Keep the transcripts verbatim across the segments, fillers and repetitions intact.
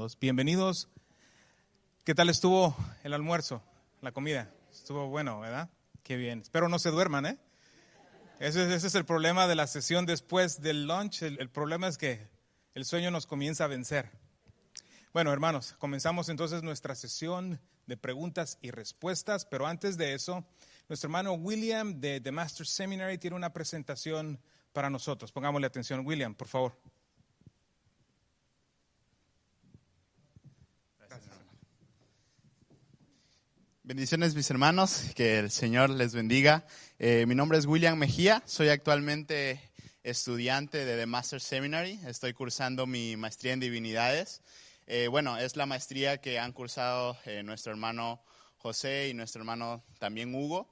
todos. Bienvenidos. ¿Qué tal estuvo el almuerzo, la comida? Estuvo bueno, ¿verdad? Qué bien. Espero no se duerman, ¿eh? Ese, ese es el problema de la sesión después del lunch. El, el problema es que el sueño nos comienza a vencer. Bueno, hermanos, comenzamos entonces nuestra sesión de preguntas y respuestas, pero antes de eso, nuestro hermano William de The Master Seminary tiene una presentación para nosotros. Pongámosle atención. William, por favor. Bendiciones, mis hermanos, que el Señor les bendiga. Eh, mi nombre es William Mejía, soy actualmente estudiante de The Master Seminary, estoy cursando mi maestría en divinidades. Eh, bueno, es la maestría que han cursado eh, nuestro hermano José y nuestro hermano también Hugo.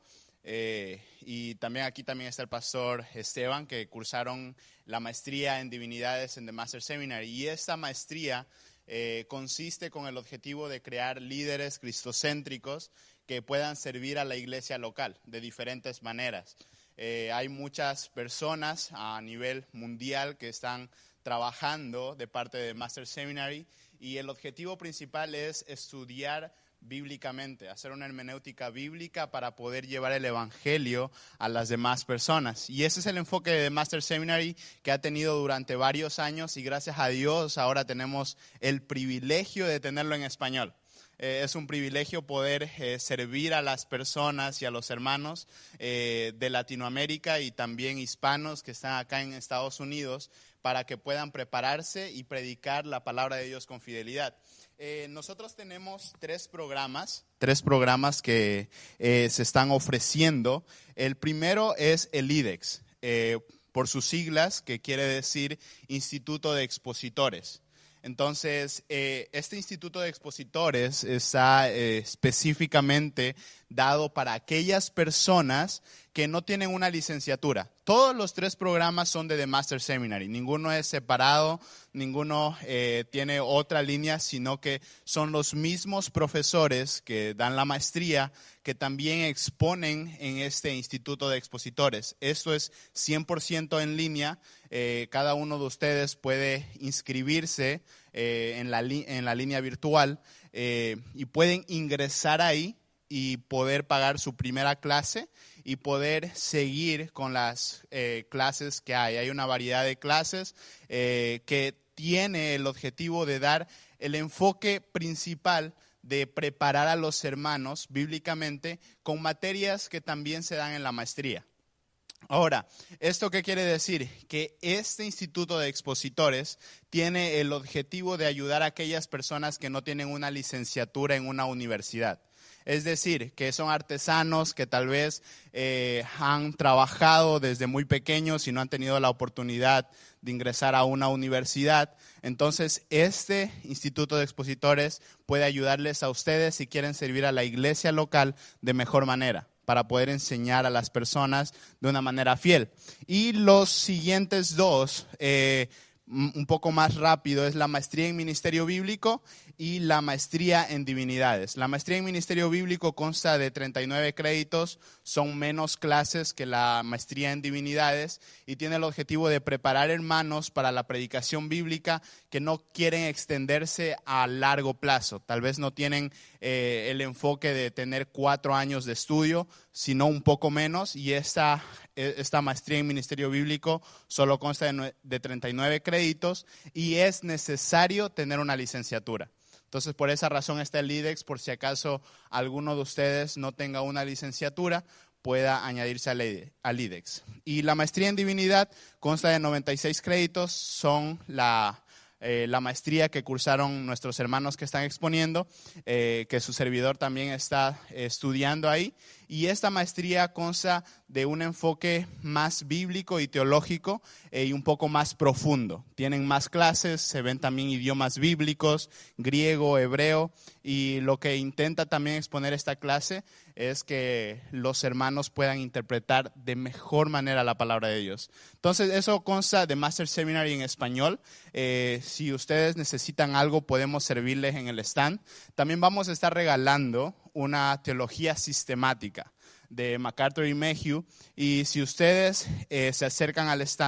Eh, y también aquí también está el pastor Esteban, que cursaron la maestría en divinidades en The Master Seminary. Y esta maestría Eh, consiste con el objetivo de crear líderes cristocéntricos que puedan servir a la iglesia local de diferentes maneras. Eh, hay muchas personas a nivel mundial que están trabajando de parte de Master Seminary y el objetivo principal es estudiar bíblicamente, hacer una hermenéutica bíblica para poder llevar el evangelio a las demás personas. Y ese es el enfoque de Master Seminary que ha tenido durante varios años y gracias a Dios ahora tenemos el privilegio de tenerlo en español. Eh, es un privilegio poder eh, servir a las personas y a los hermanos eh, de Latinoamérica y también hispanos que están acá en Estados Unidos para que puedan prepararse y predicar la palabra de Dios con fidelidad. Eh, nosotros tenemos tres programas, tres programas que eh, se están ofreciendo. El primero es el I D E X, eh, por sus siglas, que quiere decir Instituto de Expositores. Entonces, eh, este Instituto de Expositores está eh, específicamente dado para aquellas personas que no tienen una licenciatura. Todos los tres programas son de The Master Seminary, ninguno es separado, ninguno eh, tiene otra línea, sino que son los mismos profesores que dan la maestría que también exponen en este Instituto de Expositores. Esto es cien por ciento en línea, eh, cada uno de ustedes puede inscribirse eh, en, la li- en la línea virtual eh, y pueden ingresar ahí y poder pagar su primera clase y poder seguir con las eh, clases que hay. Hay una variedad de clases eh, que tiene el objetivo de dar el enfoque principal de preparar a los hermanos bíblicamente con materias que también se dan en la maestría. Ahora, ¿esto qué quiere decir? Que este Instituto de Expositores tiene el objetivo de ayudar a aquellas personas que no tienen una licenciatura en una universidad. Es decir, que son artesanos que tal vez eh, han trabajado desde muy pequeños y no han tenido la oportunidad de ingresar a una universidad. Entonces, este Instituto de Expositores puede ayudarles a ustedes si quieren servir a la iglesia local de mejor manera, para poder enseñar a las personas de una manera fiel. Y los siguientes dos, eh, un poco más rápido, es la maestría en ministerio bíblico y la maestría en divinidades. La maestría en ministerio bíblico consta de treinta y nueve créditos, son menos clases que la maestría en divinidades y tiene el objetivo de preparar hermanos para la predicación bíblica que no quieren extenderse a largo plazo. Tal vez no tienen eh, el enfoque de tener cuatro años de estudio, sino un poco menos, y esta, esta maestría en ministerio bíblico solo consta de, de treinta y nueve créditos y es necesario tener una licenciatura. Entonces, por esa razón está el I D E X, por si acaso alguno de ustedes no tenga una licenciatura, pueda añadirse al I D E X. Y la maestría en divinidad consta de noventa y seis créditos, son la, eh, la maestría que cursaron nuestros hermanos que están exponiendo, eh, que su servidor también está eh, estudiando ahí. Y esta maestría consta de un enfoque más bíblico y teológico eh, y un poco más profundo. Tienen más clases, se ven también idiomas bíblicos, griego, hebreo, y lo que intenta también exponer esta clase es que los hermanos puedan interpretar de mejor manera la palabra de Dios. Entonces, eso consta de Master Seminary en español. Eh, si ustedes necesitan algo, podemos servirles en el stand. También vamos a estar regalando una teología sistemática de MacArthur y Mayhew, y si ustedes eh, se acercan al stand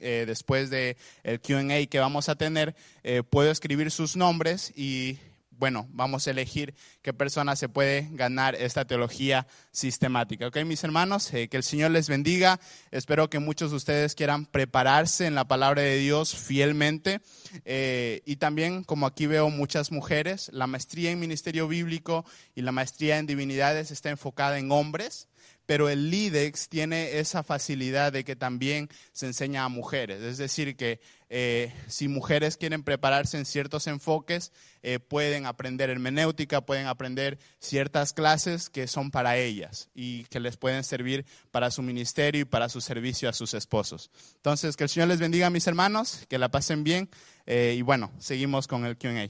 eh, después del Q and A que vamos a tener, eh, puedo escribir sus nombres y bueno, vamos a elegir qué persona se puede ganar esta teología sistemática. Ok, mis hermanos, eh, que el Señor les bendiga. Espero que muchos de ustedes quieran prepararse en la palabra de Dios fielmente. Eh, y también, como aquí veo muchas mujeres, la maestría en ministerio bíblico y la maestría en divinidades está enfocada en hombres. Pero el LIDEX tiene esa facilidad de que también se enseña a mujeres. Es decir, que eh, si mujeres quieren prepararse en ciertos enfoques, eh, pueden aprender hermenéutica, pueden aprender ciertas clases que son para ellas y que les pueden servir para su ministerio y para su servicio a sus esposos. Entonces, que el Señor les bendiga, mis hermanos, que la pasen bien eh, y bueno, seguimos con el Q and A.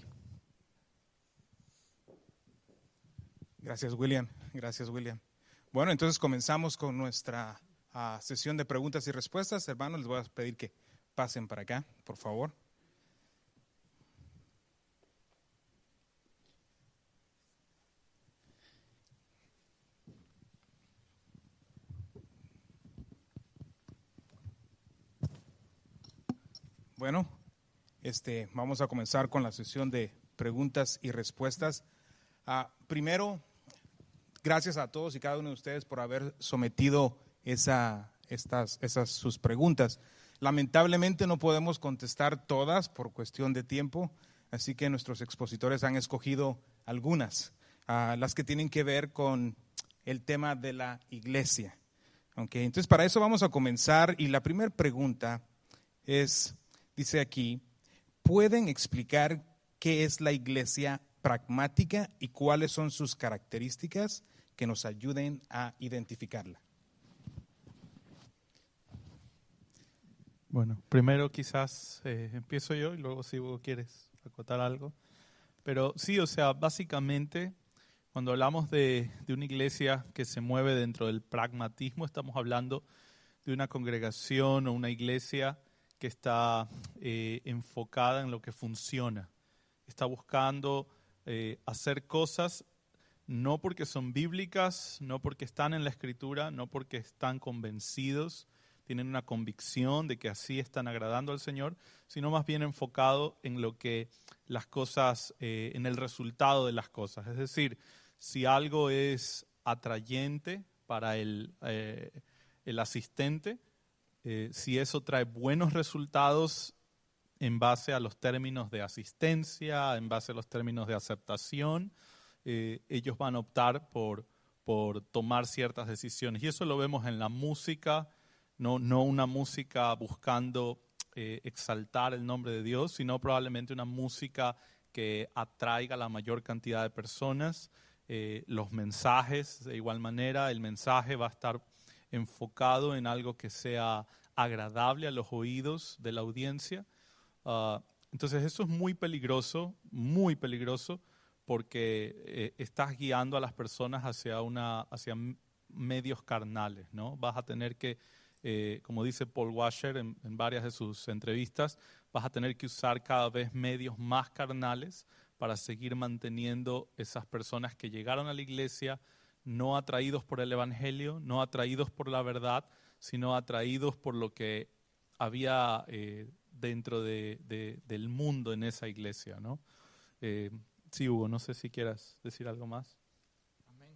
Gracias, William. Gracias, William. Bueno, entonces comenzamos con nuestra uh, sesión de preguntas y respuestas. Hermanos, les voy a pedir que pasen para acá, por favor. Bueno, este, vamos a comenzar con la sesión de preguntas y respuestas. Uh, primero, gracias a todos y cada uno de ustedes por haber sometido esa, estas, esas sus preguntas. Lamentablemente no podemos contestar todas por cuestión de tiempo, así que nuestros expositores han escogido algunas, uh, las que tienen que ver con el tema de la iglesia. Okay, entonces para eso vamos a comenzar y la primera pregunta es, dice aquí, ¿pueden explicar qué es la iglesia pragmática y cuáles son sus características que nos ayuden a identificarla? Bueno, primero quizás eh, empiezo yo y luego si vos quieres acotar algo. Pero sí, o sea, básicamente cuando hablamos de, de una iglesia que se mueve dentro del pragmatismo, estamos hablando de una congregación o una iglesia que está eh, enfocada en lo que funciona. Está buscando eh, hacer cosas no porque son bíblicas, no porque están en la Escritura, no porque están convencidos, tienen una convicción de que así están agradando al Señor, sino más bien enfocado en lo que las cosas, eh, en el resultado de las cosas. Es decir, si algo es atrayente para el, eh, el asistente, eh, si eso trae buenos resultados en base a los términos de asistencia, en base a los términos de aceptación, eh, ellos van a optar por, por tomar ciertas decisiones. Y eso lo vemos en la música, no, no una música buscando eh, exaltar el nombre de Dios, sino probablemente una música que atraiga a la mayor cantidad de personas. Eh, los mensajes, de igual manera, el mensaje va a estar enfocado en algo que sea agradable a los oídos de la audiencia. Uh, entonces eso es muy peligroso, muy peligroso, porque eh, estás guiando a las personas hacia, una, hacia medios carnales, ¿no? Vas a tener que, eh, como dice Paul Washer en, en varias de sus entrevistas, vas a tener que usar cada vez medios más carnales para seguir manteniendo esas personas que llegaron a la iglesia no atraídos por el evangelio, no atraídos por la verdad, sino atraídos por lo que había eh, dentro de, de, del mundo en esa iglesia, ¿no? Eh, sí, Hugo, no sé si quieras decir algo más. Amén.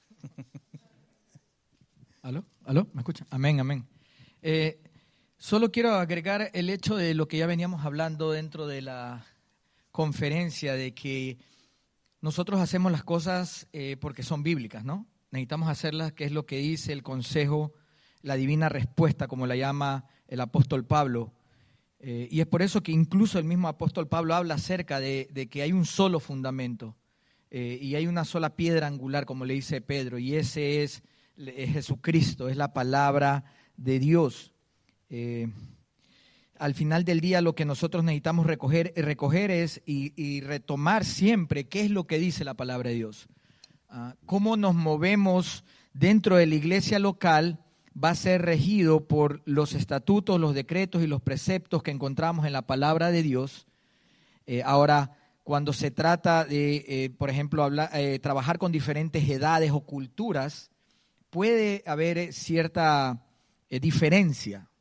¿Aló? ¿Aló? ¿Me escuchan? Amén, amén. Eh, solo quiero agregar el hecho de lo que ya veníamos hablando dentro de la conferencia, de que nosotros hacemos las cosas eh, porque son bíblicas, ¿no? Necesitamos hacerlas, que es lo que dice el consejo, la divina respuesta, como la llama el apóstol Pablo. Eh, y es por eso que incluso el mismo apóstol Pablo habla acerca de, de que hay un solo fundamento eh, y hay una sola piedra angular, como le dice Pedro, y ese es, es Jesucristo, es la palabra de Dios. Eh, al final del día lo que nosotros necesitamos recoger, recoger es y, y retomar siempre qué es lo que dice la palabra de Dios. Uh, cómo nos movemos dentro de la iglesia local va a ser regido por los estatutos, los decretos y los preceptos que encontramos en la palabra de Dios. Eh, ahora, cuando se trata de, eh, por ejemplo, hablar, eh, trabajar con diferentes edades o culturas, puede haber cierta eh, diferencia.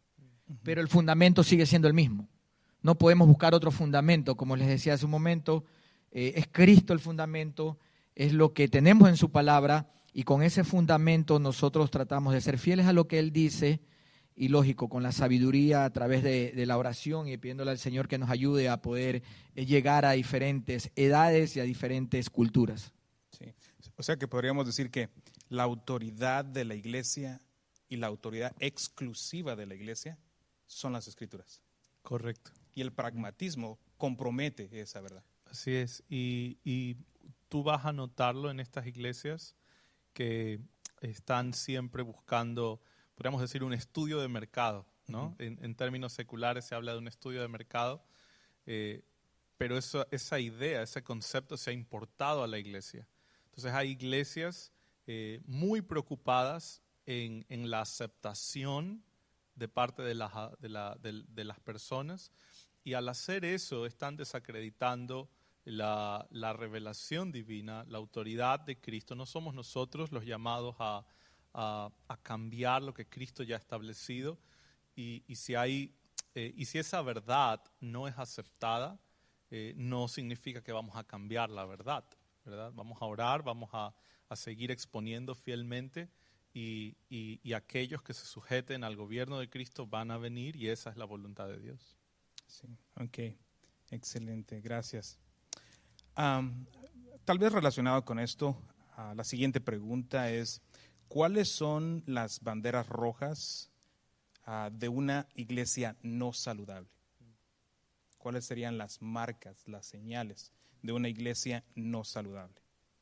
uh-huh. pero el fundamento sigue siendo el mismo. No podemos buscar otro fundamento, como les decía hace un momento, eh, es Cristo el fundamento, es lo que tenemos en su palabra, y con ese fundamento nosotros tratamos de ser fieles a lo que Él dice, y lógico, con la sabiduría a través de, de la oración y pidiéndole al Señor que nos ayude a poder llegar a diferentes edades y a diferentes culturas. Sí. O sea que podríamos decir que la autoridad de la iglesia y la autoridad exclusiva de la iglesia son las Escrituras. Correcto. Y el pragmatismo compromete esa verdad. Así es. Y, y tú vas a notarlo en estas iglesias que están siempre buscando, podríamos decir, un estudio de mercado, ¿no? Uh-huh. En, en términos seculares se habla de un estudio de mercado, eh, pero eso, esa idea, ese concepto se ha importado a la iglesia. Entonces hay iglesias eh, muy preocupadas en, en la aceptación de parte de, la, de, la, de, de las personas, y al hacer eso están desacreditando la, la revelación divina, la autoridad de Cristo. No somos nosotros los llamados a A, a cambiar lo que Cristo ya ha establecido, y, y, si hay, eh, y si esa verdad no es aceptada, eh, no significa que vamos a cambiar la verdad, ¿verdad? Vamos a orar, vamos a, a seguir exponiendo fielmente, y, y, y aquellos que se sujeten al gobierno de Cristo van a venir, y esa es la voluntad de Dios. Sí, ok, excelente, gracias. Um, tal vez relacionado con esto, uh, la siguiente pregunta es: ¿cuáles son las banderas rojas uh, de una iglesia no saludable? ¿Cuáles serían las marcas, las señales de una iglesia no saludable?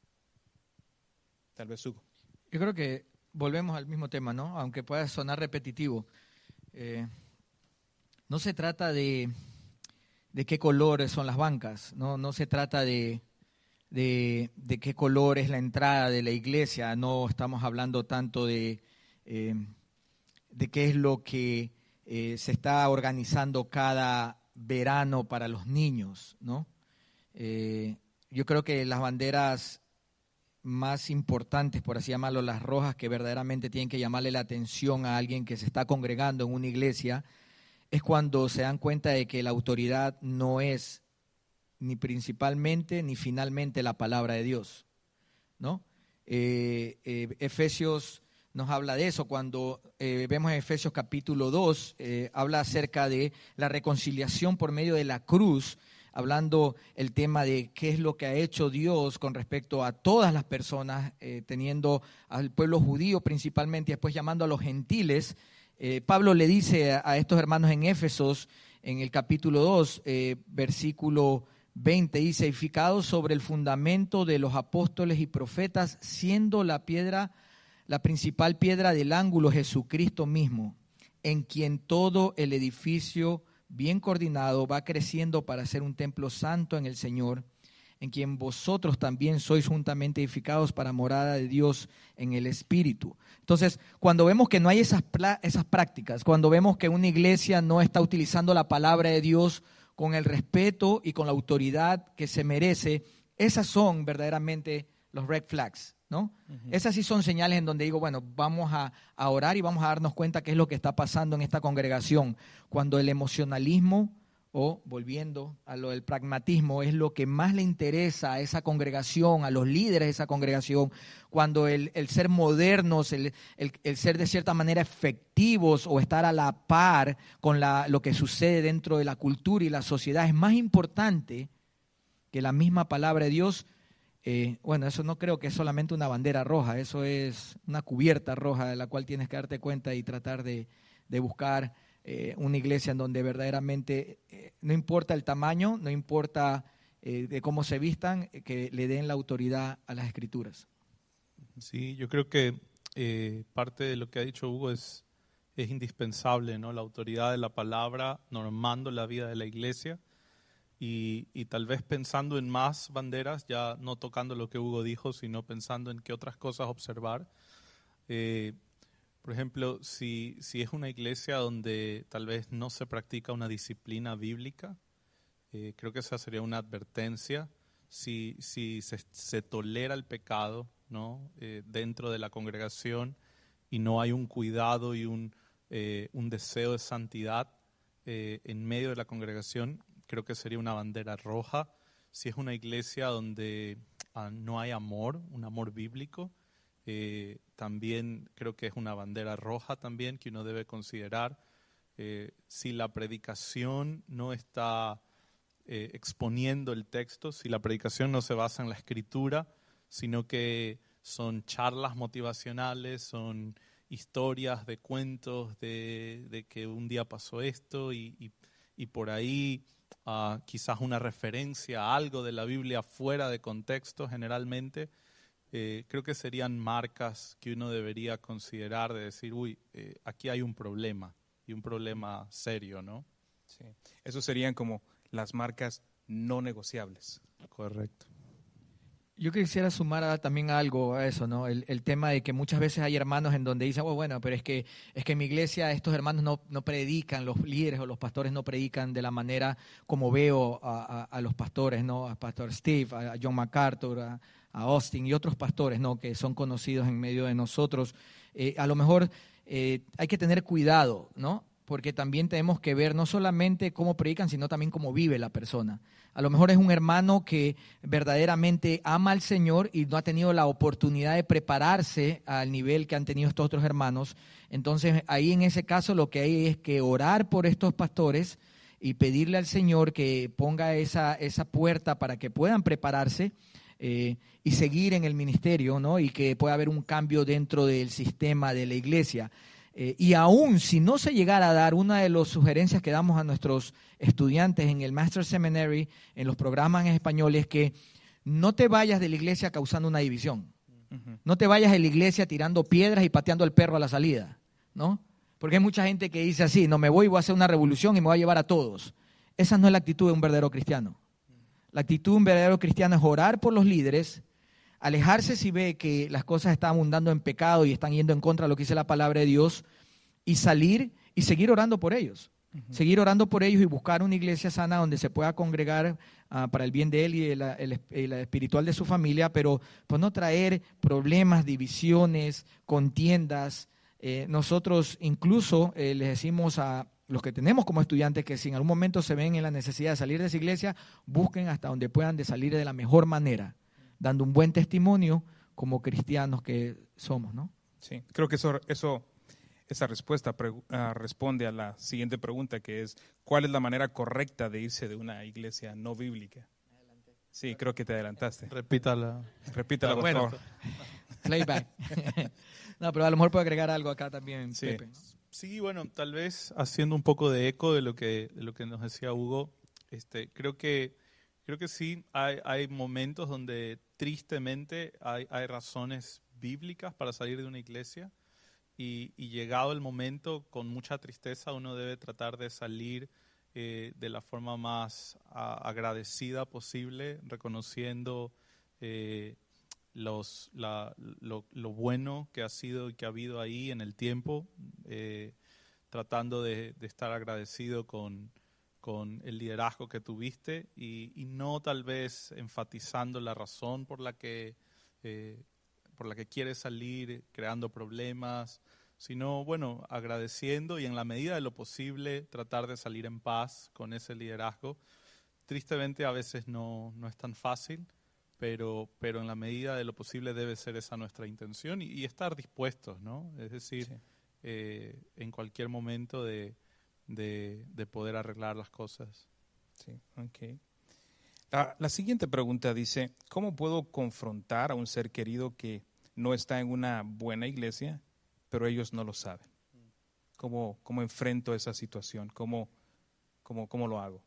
Tal vez Hugo. Yo creo que volvemos al mismo tema, ¿no? Aunque pueda sonar repetitivo. Eh, no se trata de, de qué colores son las bancas, no, no se trata de... De, de qué color es la entrada de la iglesia, no estamos hablando tanto de, eh, de qué es lo que eh, se está organizando cada verano para los niños, ¿no? Eh, yo creo que las banderas más importantes, por así llamarlo, las rojas, que verdaderamente tienen que llamarle la atención a alguien que se está congregando en una iglesia, es cuando se dan cuenta de que la autoridad no es ni principalmente ni finalmente la palabra de Dios, ¿no? Eh, eh, Efesios nos habla de eso. Cuando eh, vemos en Efesios capítulo dos, eh, habla acerca de la reconciliación por medio de la cruz, hablando el tema de qué es lo que ha hecho Dios con respecto a todas las personas, eh, teniendo al pueblo judío principalmente, y después llamando a los gentiles. Eh, Pablo le dice a, a estos hermanos en Éfesos, en el capítulo dos, eh, versículo veinte, dice: edificados sobre el fundamento de los apóstoles y profetas, siendo la piedra, la principal piedra del ángulo Jesucristo mismo, en quien todo el edificio bien coordinado va creciendo para ser un templo santo en el Señor, en quien vosotros también sois juntamente edificados para morada de Dios en el Espíritu. Entonces, cuando vemos que no hay esas, esas prácticas, cuando vemos que una iglesia no está utilizando la palabra de Dios con el respeto y con la autoridad que se merece, esas son verdaderamente los red flags, ¿no? Uh-huh. Esas sí son señales en donde digo, bueno, vamos a, a orar y vamos a darnos cuenta qué es lo que está pasando en esta congregación. Cuando el emocionalismo, o volviendo a lo del pragmatismo, es lo que más le interesa a esa congregación, a los líderes de esa congregación, cuando el, el ser modernos, el, el, el ser de cierta manera efectivos o estar a la par con la, lo que sucede dentro de la cultura y la sociedad es más importante que la misma palabra de Dios. Eh, bueno, eso no creo que es solamente una bandera roja, eso es una cubierta roja de la cual tienes que darte cuenta y tratar de, de buscar Eh, una iglesia en donde verdaderamente eh, no importa el tamaño, no importa eh, de cómo se vistan, eh, que le den la autoridad a las Escrituras. Sí, yo creo que eh, parte de lo que ha dicho Hugo es, es indispensable, ¿no? La autoridad de la palabra normando la vida de la iglesia, y, y tal vez pensando en más banderas, ya no tocando lo que Hugo dijo, sino pensando en qué otras cosas observar. Eh, Por ejemplo, si, si es una iglesia donde tal vez no se practica una disciplina bíblica, eh, creo que esa sería una advertencia. Si, si se, se tolera el pecado, ¿no? eh, dentro de la congregación, y no hay un cuidado y un, eh, un deseo de santidad eh, en medio de la congregación, creo que sería una bandera roja. Si es una iglesia donde uh, no hay amor, un amor bíblico, eh, también creo que es una bandera roja también que uno debe considerar. Eh, si la predicación no está eh, exponiendo el texto, si la predicación no se basa en la escritura, sino que son charlas motivacionales, son historias de cuentos de, de que un día pasó esto y, y, y por ahí uh, quizás una referencia a algo de la Biblia fuera de contexto generalmente, eh, creo que serían marcas que uno debería considerar de decir, uy, eh, aquí hay un problema y un problema serio, ¿no? Sí. Eso serían como las marcas no negociables. Correcto. Yo quisiera sumar a, también algo a eso, ¿no? El, el tema de que muchas veces hay hermanos en donde dicen, oh, bueno, pero es que es que en mi iglesia estos hermanos no, no predican, los líderes o los pastores no predican de la manera como veo a, a, a los pastores, ¿no? A Pastor Steve, a John MacArthur, a, a Austin y otros pastores, ¿no? Que son conocidos en medio de nosotros. Eh, a lo mejor eh, hay que tener cuidado, ¿no? Porque también tenemos que ver no solamente cómo predican, sino también cómo vive la persona. A lo mejor es un hermano que verdaderamente ama al Señor y no ha tenido la oportunidad de prepararse al nivel que han tenido estos otros hermanos. Entonces, ahí en ese caso lo que hay es que orar por estos pastores y pedirle al Señor que ponga esa, esa puerta para que puedan prepararse eh, y seguir en el ministerio, ¿no? Y que pueda haber un cambio dentro del sistema de la iglesia. Eh, y aún si no se llegara a dar, una de las sugerencias que damos a nuestros estudiantes en el Master Seminary, en los programas en español, es que no te vayas de la iglesia causando una división. Uh-huh. No te vayas de la iglesia tirando piedras y pateando al perro a la salida, ¿no? Porque hay mucha gente que dice así, no me voy, voy a hacer una revolución y me voy a llevar a todos. Esa no es la actitud de un verdadero cristiano. La actitud de un verdadero cristiano es orar por los líderes, alejarse si ve que las cosas están abundando en pecado y están yendo en contra de lo que dice la palabra de Dios, y salir y seguir orando por ellos. Uh-huh. Seguir orando por ellos y buscar una iglesia sana donde se pueda congregar uh, para el bien de él y el, el, el espiritual de su familia, pero pues no traer problemas, divisiones, contiendas. Eh, nosotros incluso eh, les decimos a los que tenemos como estudiantes que si en algún momento se ven en la necesidad de salir de esa iglesia, busquen hasta donde puedan de salir de la mejor manera, dando un buen testimonio como cristianos que somos, ¿no? Sí, creo que eso, eso esa respuesta pre, uh, responde a la siguiente pregunta, que es, ¿cuál es la manera correcta de irse de una iglesia no bíblica? Adelante. Sí, creo que te adelantaste. Repítala. Repítala, por bueno, favor. Playback. No, pero a lo mejor puedo agregar algo acá también, sí. Pepe. Sí, bueno, tal vez haciendo un poco de eco de lo que, de lo que nos decía Hugo, este, creo que Creo que sí, hay, hay momentos donde tristemente hay, hay razones bíblicas para salir de una iglesia y, y llegado el momento, con mucha tristeza, uno debe tratar de salir eh, de la forma más a, agradecida posible, reconociendo eh, los, la, lo, lo bueno que ha sido y que ha habido ahí en el tiempo, eh, tratando de, de estar agradecido con con el liderazgo que tuviste y, y no tal vez enfatizando la razón por la que eh, por la que quieres salir, creando problemas, sino, bueno, agradeciendo y en la medida de lo posible tratar de salir en paz con ese liderazgo. Tristemente a veces no, no es tan fácil, pero, pero en la medida de lo posible debe ser esa nuestra intención y, y estar dispuestos, ¿no? Es decir, sí. eh, en cualquier momento de De, de poder arreglar las cosas. Sí, okay. La, la siguiente pregunta dice, ¿cómo puedo confrontar a un ser querido que no está en una buena iglesia, pero ellos no lo saben? ¿Cómo, cómo enfrento esa situación? ¿Cómo, cómo, cómo lo hago?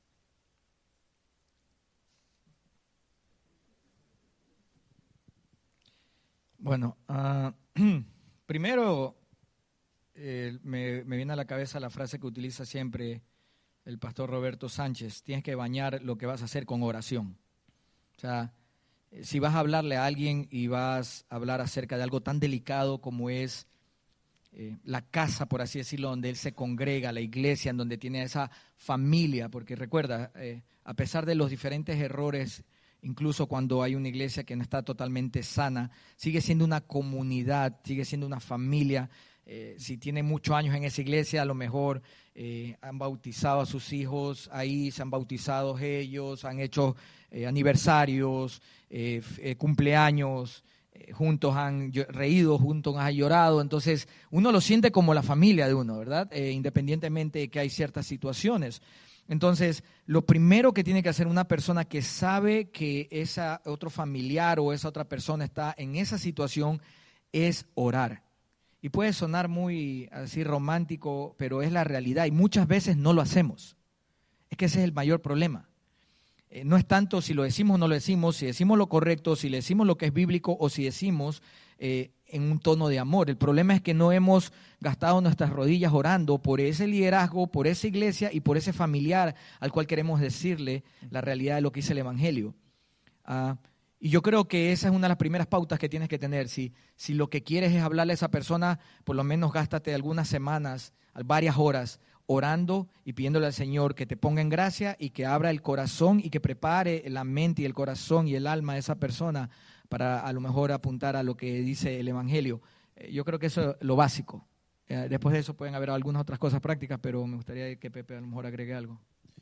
Bueno, uh, primero... Eh, me, me viene a la cabeza la frase que utiliza siempre el pastor Roberto Sánchez: tienes que bañar lo que vas a hacer con oración. O sea, si vas a hablarle a alguien y vas a hablar acerca de algo tan delicado como es eh, la casa, por así decirlo, donde él se congrega, la iglesia, en donde tiene esa familia, porque recuerda, eh, a pesar de los diferentes errores, incluso cuando hay una iglesia que no está totalmente sana, sigue siendo una comunidad, sigue siendo una familia. Eh, si tienen muchos años en esa iglesia, a lo mejor eh, han bautizado a sus hijos ahí, se han bautizado ellos, han hecho eh, aniversarios, eh, eh, cumpleaños, eh, juntos han reído, juntos han llorado. Entonces, uno lo siente como la familia de uno, ¿verdad? Eh, independientemente de que hay ciertas situaciones. Entonces, lo primero que tiene que hacer una persona que sabe que ese otro familiar o esa otra persona está en esa situación es orar. Y puede sonar muy así romántico, pero es la realidad y muchas veces no lo hacemos. Es que ese es el mayor problema. Eh, no es tanto si lo decimos o no lo decimos, si decimos lo correcto, si le decimos lo que es bíblico o si decimos eh, en un tono de amor. El problema es que no hemos gastado nuestras rodillas orando por ese liderazgo, por esa iglesia y por ese familiar al cual queremos decirle la realidad de lo que dice el Evangelio. Uh, y yo creo que esa es una de las primeras pautas que tienes que tener. Si, si lo que quieres es hablarle a esa persona, por lo menos gástate algunas semanas, varias horas, orando y pidiéndole al Señor que te ponga en gracia y que abra el corazón y que prepare la mente y el corazón y el alma de esa persona para a lo mejor apuntar a lo que dice el Evangelio. Eh, yo creo que eso es lo básico. Eh, después de eso pueden haber algunas otras cosas prácticas, pero me gustaría que Pepe a lo mejor agregue algo.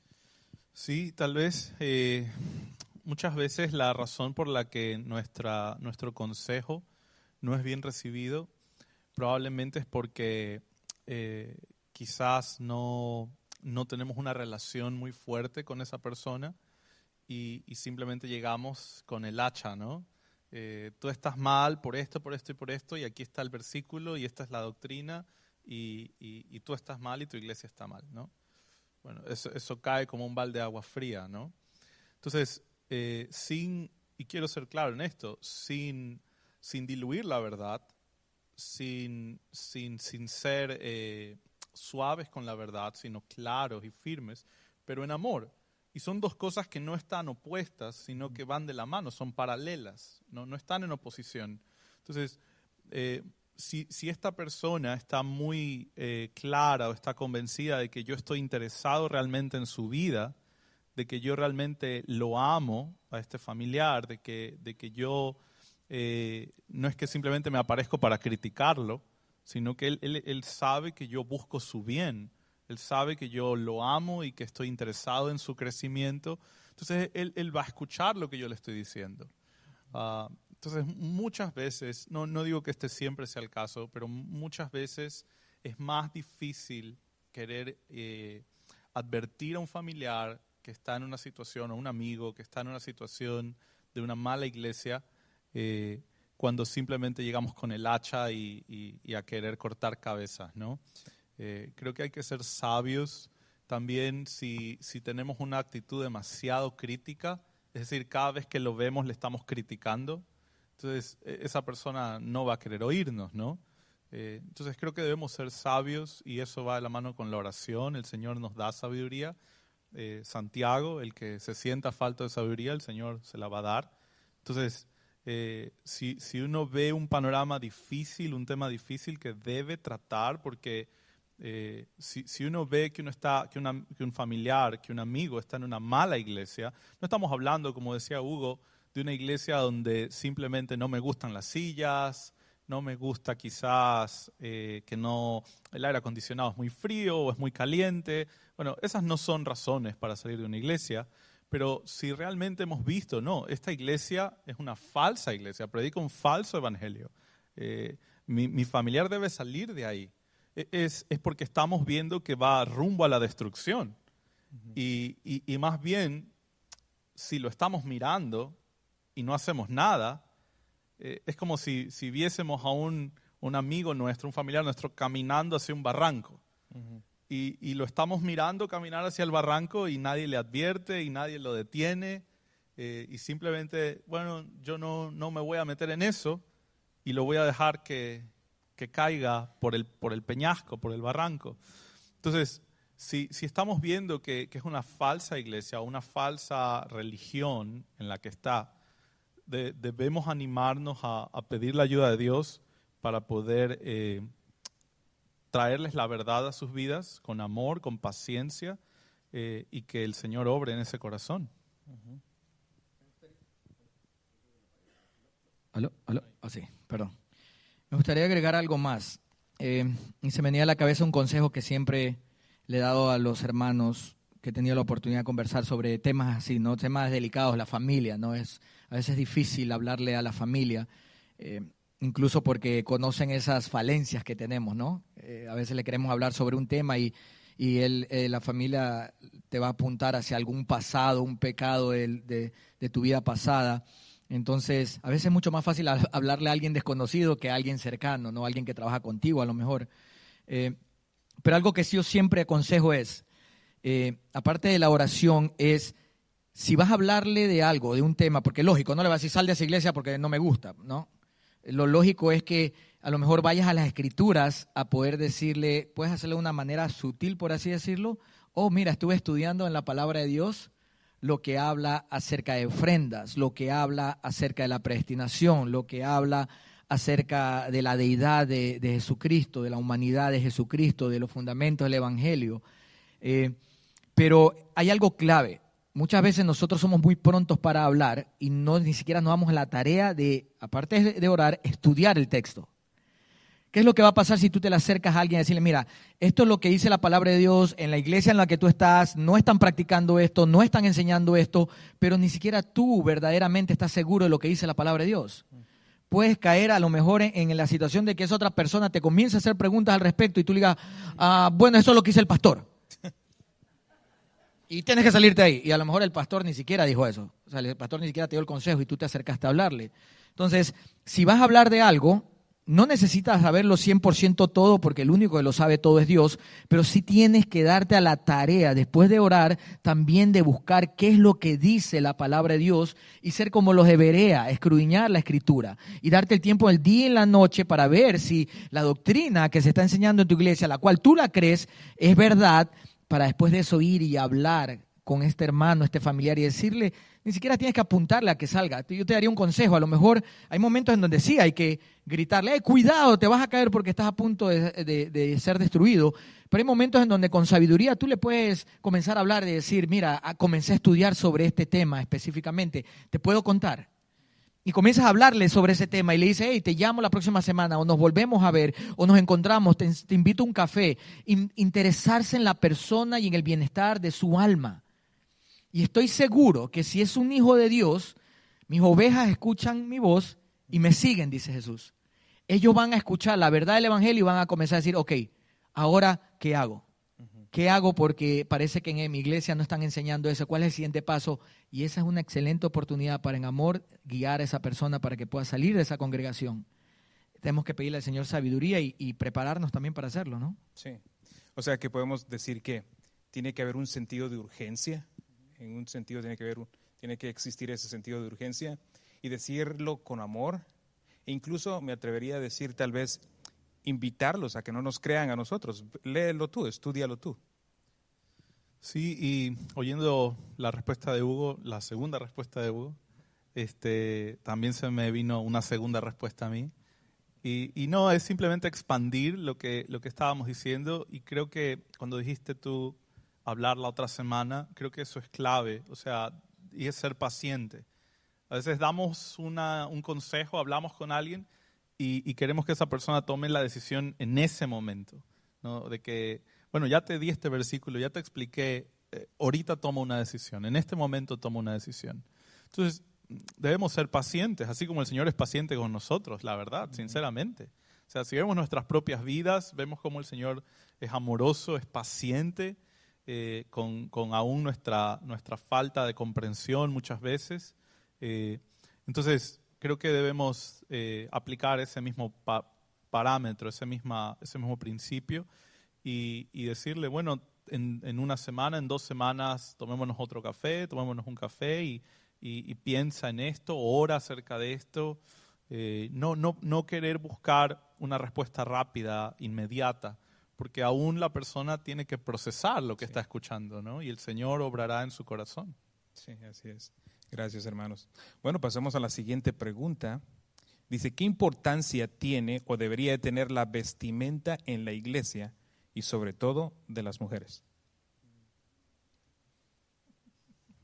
Sí, tal vez eh, muchas veces la razón por la que nuestra, nuestro consejo no es bien recibido probablemente es porque eh, quizás no, no tenemos una relación muy fuerte con esa persona y, y simplemente llegamos con el hacha, ¿no? Eh, tú estás mal por esto, por esto y por esto, y aquí está el versículo, y esta es la doctrina, y, y, y tú estás mal y tu iglesia está mal, ¿no? Bueno, eso, eso cae como un balde de agua fría, ¿no? Entonces, eh, sin, y quiero ser claro en esto, sin, sin diluir la verdad, sin, sin, sin ser eh, suaves con la verdad, sino claros y firmes, pero en amor. Y son dos cosas que no están opuestas, sino que van de la mano, son paralelas, no, no están en oposición. Entonces, eh, si, si esta persona está muy eh, clara o está convencida de que yo estoy interesado realmente en su vida, de que yo realmente lo amo a este familiar, de que, de que yo eh, no es que simplemente me aparezco para criticarlo, sino que él, él, él sabe que yo busco su bien. Él sabe que yo lo amo y que estoy interesado en su crecimiento. Entonces, él, él va a escuchar lo que yo le estoy diciendo. Uh, entonces, muchas veces, no, no digo que este siempre sea el caso, pero muchas veces es más difícil querer eh, advertir a un familiar que está en una situación, o un amigo que está en una situación de una mala iglesia, eh, cuando simplemente llegamos con el hacha y, y, y a querer cortar cabezas, ¿no? Eh, creo que hay que ser sabios también si, si tenemos una actitud demasiado crítica, es decir, cada vez que lo vemos le estamos criticando, entonces esa persona no va a querer oírnos, ¿no? Eh, entonces creo que debemos ser sabios y eso va de la mano con la oración, el Señor nos da sabiduría. Eh, Santiago, el que se sienta falta de sabiduría, el Señor se la va a dar. Entonces, eh, si, si uno ve un panorama difícil, un tema difícil que debe tratar, porque Eh, si, si uno ve que uno está, que, una, que un familiar, que un amigo está en una mala iglesia, no estamos hablando, como decía Hugo, de una iglesia donde simplemente no me gustan las sillas, no me gusta quizás eh, que no, el aire acondicionado es muy frío o es muy caliente. Bueno, esas no son razones para salir de una iglesia, pero si realmente hemos visto, no, esta iglesia es una falsa iglesia, predica un falso evangelio. Eh, mi, mi familiar debe salir de ahí. Es, es porque estamos viendo que va rumbo a la destrucción. Uh-huh. Y, y, y más bien, si lo estamos mirando y no hacemos nada, eh, es como si, si viésemos a un, un amigo nuestro, un familiar nuestro, caminando hacia un barranco. Uh-huh. Y, y lo estamos mirando caminar hacia el barranco y nadie le advierte y nadie lo detiene. Eh, y simplemente, bueno, yo no, no me voy a meter en eso y lo voy a dejar que... que caiga por el, por el peñasco, por el barranco. Entonces, si, si estamos viendo que, que es una falsa iglesia o una falsa religión en la que está, de, debemos animarnos a, a pedir la ayuda de Dios para poder eh, traerles la verdad a sus vidas con amor, con paciencia eh, y que el Señor obre en ese corazón. Uh-huh. ¿Aló? ¿Aló? Ah, sí, perdón. Me gustaría agregar algo más. eh, y se me venía a la cabeza un consejo que siempre le he dado a los hermanos que he tenido la oportunidad de conversar sobre temas así, ¿no? Temas delicados, la familia, ¿no? Es a veces difícil hablarle a la familia, eh, incluso porque conocen esas falencias que tenemos, ¿no? Eh, a veces le queremos hablar sobre un tema y, y él, eh, la familia te va a apuntar hacia algún pasado, un pecado de, de, de tu vida pasada. Entonces, a veces es mucho más fácil hablarle a alguien desconocido que a alguien cercano, ¿no? Alguien que trabaja contigo a lo mejor. Eh, pero algo que sí yo siempre aconsejo es, eh, aparte de la oración, es si vas a hablarle de algo, de un tema, porque lógico, no le vas a decir sal de esa iglesia porque no me gusta, ¿no? Lo lógico es que a lo mejor vayas a las escrituras a poder decirle, puedes hacerlo de una manera sutil, por así decirlo, o mira, estuve estudiando en la palabra de Dios lo que habla acerca de ofrendas, lo que habla acerca de la predestinación, lo que habla acerca de la deidad de, de Jesucristo, de la humanidad de Jesucristo, de los fundamentos del Evangelio. Eh, pero hay algo clave. Muchas veces nosotros somos muy prontos para hablar y no ni siquiera nos damos la tarea de, aparte de, de orar, estudiar el texto. ¿Qué es lo que va a pasar si tú te le acercas a alguien y decirle, mira, esto es lo que dice la palabra de Dios, en la iglesia en la que tú estás, no están practicando esto, no están enseñando esto, pero ni siquiera tú verdaderamente estás seguro de lo que dice la palabra de Dios? Puedes caer a lo mejor en, en la situación de que esa otra persona te comience a hacer preguntas al respecto y tú le digas, ah, bueno, eso es lo que dice el pastor. Y tienes que salirte ahí. Y a lo mejor el pastor ni siquiera dijo eso. O sea, el pastor ni siquiera te dio el consejo y tú te acercaste a hablarle. Entonces, si vas a hablar de algo, no necesitas saberlo cien por ciento todo porque el único que lo sabe todo es Dios, pero sí tienes que darte a la tarea, después de orar, también de buscar qué es lo que dice la palabra de Dios y ser como los de Berea, escudriñar la Escritura y darte el tiempo del día y en la noche para ver si la doctrina que se está enseñando en tu iglesia, la cual tú la crees, es verdad, para después de eso ir y hablar con este hermano, este familiar y decirle, ni siquiera tienes que apuntarle a que salga. Yo te daría un consejo, a lo mejor hay momentos en donde sí hay que gritarle, eh, cuidado, te vas a caer porque estás a punto de, de, de ser destruido, pero hay momentos en donde con sabiduría tú le puedes comenzar a hablar, de decir, mira, comencé a estudiar sobre este tema específicamente, ¿te puedo contar? Y comienzas a hablarle sobre ese tema y le dices, hey, te llamo la próxima semana o nos volvemos a ver o nos encontramos, te, te invito a un café. In, interesarse en la persona y en el bienestar de su alma. Y estoy seguro que si es un hijo de Dios, mis ovejas escuchan mi voz y me siguen, dice Jesús. Ellos van a escuchar la verdad del Evangelio y van a comenzar a decir, ok, ahora, ¿qué hago? ¿Qué hago? Porque parece que en mi iglesia no están enseñando eso. ¿Cuál es el siguiente paso? Y esa es una excelente oportunidad para en amor guiar a esa persona para que pueda salir de esa congregación. Tenemos que pedirle al Señor sabiduría y, y prepararnos también para hacerlo, ¿no? Sí. O sea que podemos decir que tiene que haber un sentido de urgencia. En un sentido tiene que haber, tiene que existir ese sentido de urgencia y decirlo con amor. E incluso me atrevería a decir tal vez invitarlos a que no nos crean a nosotros. Léelo tú, estúdialo tú. Sí, y oyendo la respuesta de Hugo, la segunda respuesta de Hugo, este, también se me vino una segunda respuesta a mí. Y, y no, es simplemente expandir lo que, lo que estábamos diciendo. Y creo que cuando dijiste tú hablar la otra semana, creo que eso es clave. O sea, y es ser paciente. A veces damos una, un consejo, hablamos con alguien y, y queremos que esa persona tome la decisión en ese momento, ¿no? De que, bueno, ya te di este versículo, ya te expliqué, eh, ahorita toma una decisión, en este momento toma una decisión. Entonces, debemos ser pacientes, así como el Señor es paciente con nosotros, la verdad, uh-huh. sinceramente. O sea, si vemos nuestras propias vidas, vemos cómo el Señor es amoroso, es paciente, eh, con, con aún nuestra, nuestra falta de comprensión muchas veces. Eh, entonces, creo que debemos eh, aplicar ese mismo pa- parámetro, ese, misma, ese mismo principio y, y decirle, bueno, en, en una semana, en dos semanas, tomémonos otro café, tomémonos un café y, y, y piensa en esto, ora acerca de esto. Eh, no, no, no querer buscar una respuesta rápida, inmediata, porque aún la persona tiene que procesar lo que sí. está escuchando, ¿no? Y el Señor obrará en su corazón. Sí, así es. Gracias, hermanos. Bueno, pasemos a la siguiente pregunta. Dice, ¿qué importancia tiene o debería tener la vestimenta en la iglesia y sobre todo de las mujeres?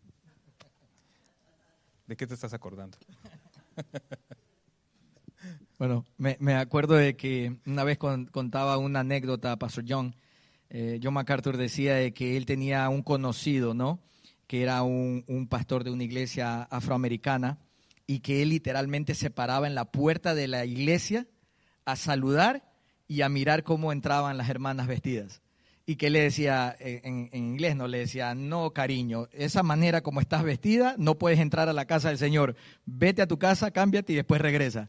¿De qué te estás acordando? Bueno, me, me acuerdo de que una vez con, contaba una anécdota a Pastor John. Eh, John MacArthur decía de que él tenía un conocido, ¿no? Que era un, un pastor de una iglesia afroamericana y que él literalmente se paraba en la puerta de la iglesia a saludar y a mirar cómo entraban las hermanas vestidas. Y que él le decía, en, en inglés, no le decía, no, cariño, esa manera como estás vestida, no puedes entrar a la casa del Señor. Vete a tu casa, cámbiate y después regresa.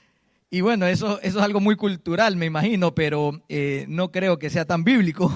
Y bueno, eso, eso es algo muy cultural, me imagino, pero eh, no creo que sea tan bíblico.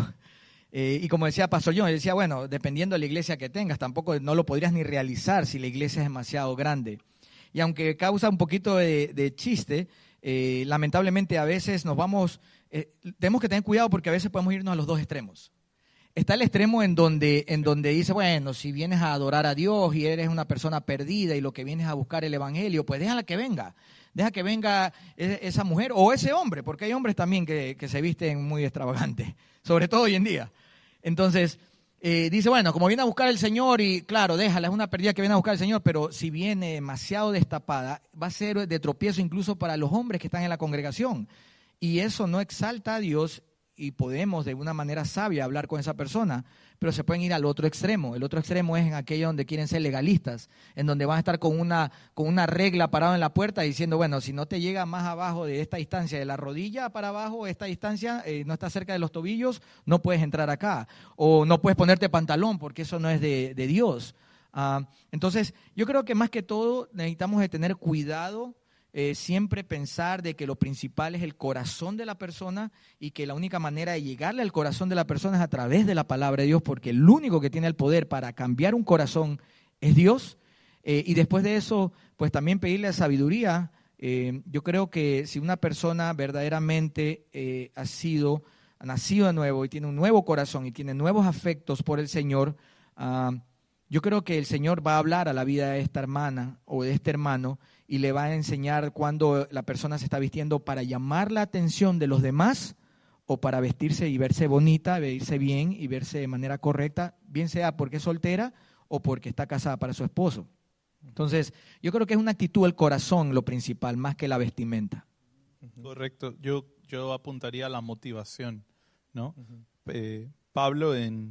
Eh, y como decía Pastor John, él decía, bueno, dependiendo de la iglesia que tengas, tampoco no lo podrías ni realizar si la iglesia es demasiado grande. Y aunque causa un poquito de, de chiste, eh, lamentablemente a veces nos vamos... Eh, tenemos que tener cuidado porque a veces podemos irnos a los dos extremos. Está el extremo en donde, en donde dice, bueno, si vienes a adorar a Dios y eres una persona perdida y lo que vienes a buscar el evangelio, pues déjala que venga. Deja que venga esa mujer o ese hombre, porque hay hombres también que, que se visten muy extravagantes, sobre todo hoy en día. Entonces, eh, dice, bueno, como viene a buscar el Señor y claro, déjala, es una perdida que viene a buscar el Señor, pero si viene demasiado destapada, va a ser de tropiezo incluso para los hombres que están en la congregación. Y eso no exalta a Dios y podemos de una manera sabia hablar con esa persona, pero se pueden ir al otro extremo. El otro extremo es en aquello donde quieren ser legalistas, en donde van a estar con una, con una regla parado en la puerta diciendo, bueno, si no te llega más abajo de esta distancia, de la rodilla para abajo, esta distancia eh, no está cerca de los tobillos, no puedes entrar acá. O no puedes ponerte pantalón porque eso no es de, de Dios. Uh, entonces, yo creo que más que todo necesitamos de tener cuidado. Eh, siempre pensar de que lo principal es el corazón de la persona y que la única manera de llegarle al corazón de la persona es a través de la palabra de Dios, porque el único que tiene el poder para cambiar un corazón es Dios. Eh, y después de eso, pues también pedirle sabiduría. Eh, yo creo que si una persona verdaderamente eh, ha sido, ha nacido de nuevo y tiene un nuevo corazón y tiene nuevos afectos por el Señor, uh, yo creo que el Señor va a hablar a la vida de esta hermana o de este hermano y le va a enseñar cuando la persona se está vistiendo para llamar la atención de los demás o para vestirse y verse bonita, verse bien y verse de manera correcta, bien sea porque es soltera o porque está casada para su esposo. Entonces, yo creo que es una actitud del corazón lo principal, más que la vestimenta. Correcto. Yo, yo apuntaría a la motivación, ¿no? Uh-huh. Eh, Pablo en...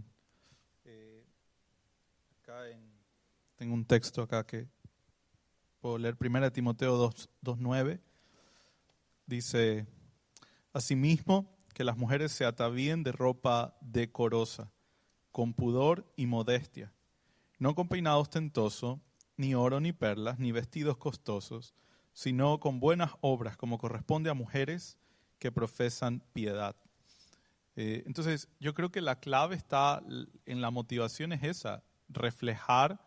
En, tengo un texto acá que puedo leer, primera Timoteo dos nueve, dice, asimismo, que las mujeres se atavíen de ropa decorosa, con pudor y modestia, no con peinado ostentoso, ni oro ni perlas, ni vestidos costosos, sino con buenas obras, como corresponde a mujeres que profesan piedad. Eh, entonces, yo creo que la clave está en la motivación, es esa, reflejar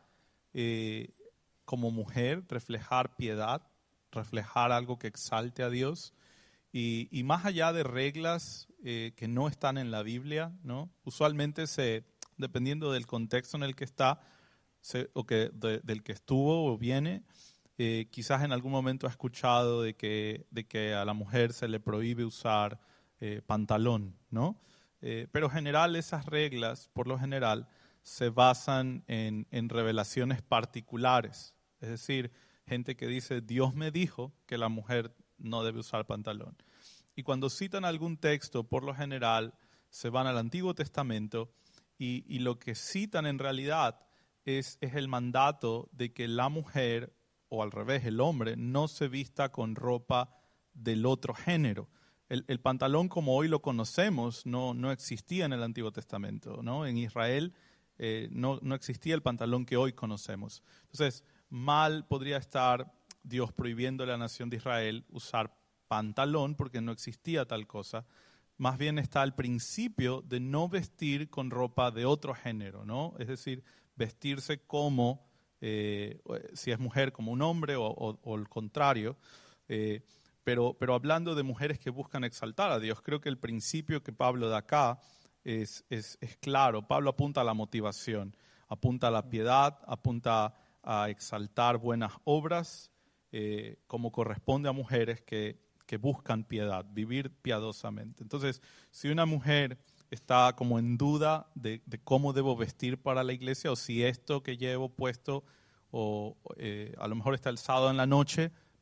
eh, como mujer, reflejar piedad, reflejar algo que exalte a Dios y, y más allá de reglas eh, que no están en la Biblia, ¿no? Usualmente se, dependiendo del contexto en el que está se, o que de, del que estuvo o viene, eh, quizás en algún momento ha escuchado de que, de que a la mujer se le prohíbe usar eh, pantalón, ¿no? Eh, pero en general esas reglas, por lo general, se basan en, en revelaciones particulares. Es decir, gente que dice, Dios me dijo que la mujer no debe usar pantalón. Y cuando citan algún texto, por lo general, se van al Antiguo Testamento y, y lo que citan en realidad es, es el mandato de que la mujer, o al revés, el hombre, no se vista con ropa del otro género. El, el pantalón como hoy lo conocemos no, no existía en el Antiguo Testamento, ¿no? En Israel Eh, no, no existía el pantalón que hoy conocemos. Entonces, mal podría estar Dios prohibiéndole a la nación de Israel usar pantalón porque no existía tal cosa. Más bien está el principio de no vestir con ropa de otro género, ¿no? Es decir, vestirse como, eh, si es mujer, como un hombre o, o, o el contrario. Eh, pero, pero hablando de mujeres que buscan exaltar a Dios, creo que el principio que Pablo da acá Es, es, es claro. Pablo apunta a la motivación, apunta a la piedad, apunta a exaltar buenas obras, eh, como corresponde a mujeres que, que buscan piedad, vivir piadosamente. Entonces, si una mujer está como en duda de, de cómo debo vestir para la iglesia, o si esto que llevo puesto, o eh, a lo mejor está el sábado en la noche,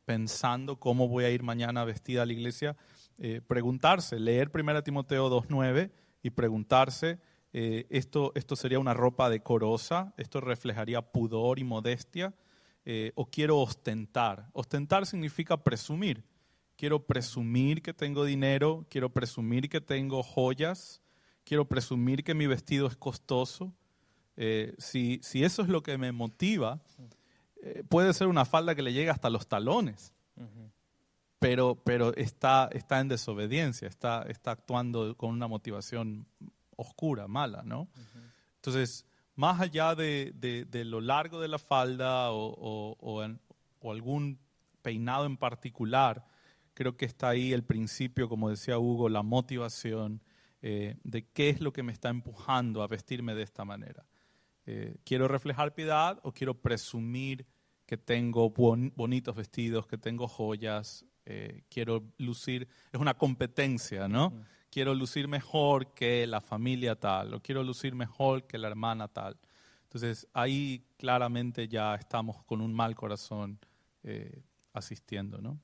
pensando cómo voy a ir mañana vestida a la iglesia, eh, preguntarse, leer primera Timoteo dos nueve y preguntarse, eh, esto, esto sería una ropa decorosa, esto reflejaría pudor y modestia, eh, o quiero ostentar. Ostentar significa presumir. Quiero presumir que tengo dinero, quiero presumir que tengo joyas, quiero presumir que mi vestido es costoso. Eh, si, si eso es lo que me motiva, eh, puede ser una falda que le llegue hasta los talones, uh-huh. pero, pero está, está en desobediencia, está, está actuando con una motivación oscura, mala, ¿no? Uh-huh. Entonces, más allá de, de, de lo largo de la falda o, o, o, en, o algún peinado en particular, creo que está ahí el principio, como decía Hugo, la motivación eh, de qué es lo que me está empujando a vestirme de esta manera. Eh, ¿Quiero reflejar piedad o quiero presumir que tengo bon, bonitos vestidos, que tengo joyas? Eh, quiero lucir, es una competencia, ¿no? Mm. Quiero lucir mejor que la familia tal, o quiero lucir mejor que la hermana tal. Entonces, ahí claramente ya estamos con un mal corazón eh, asistiendo, ¿no?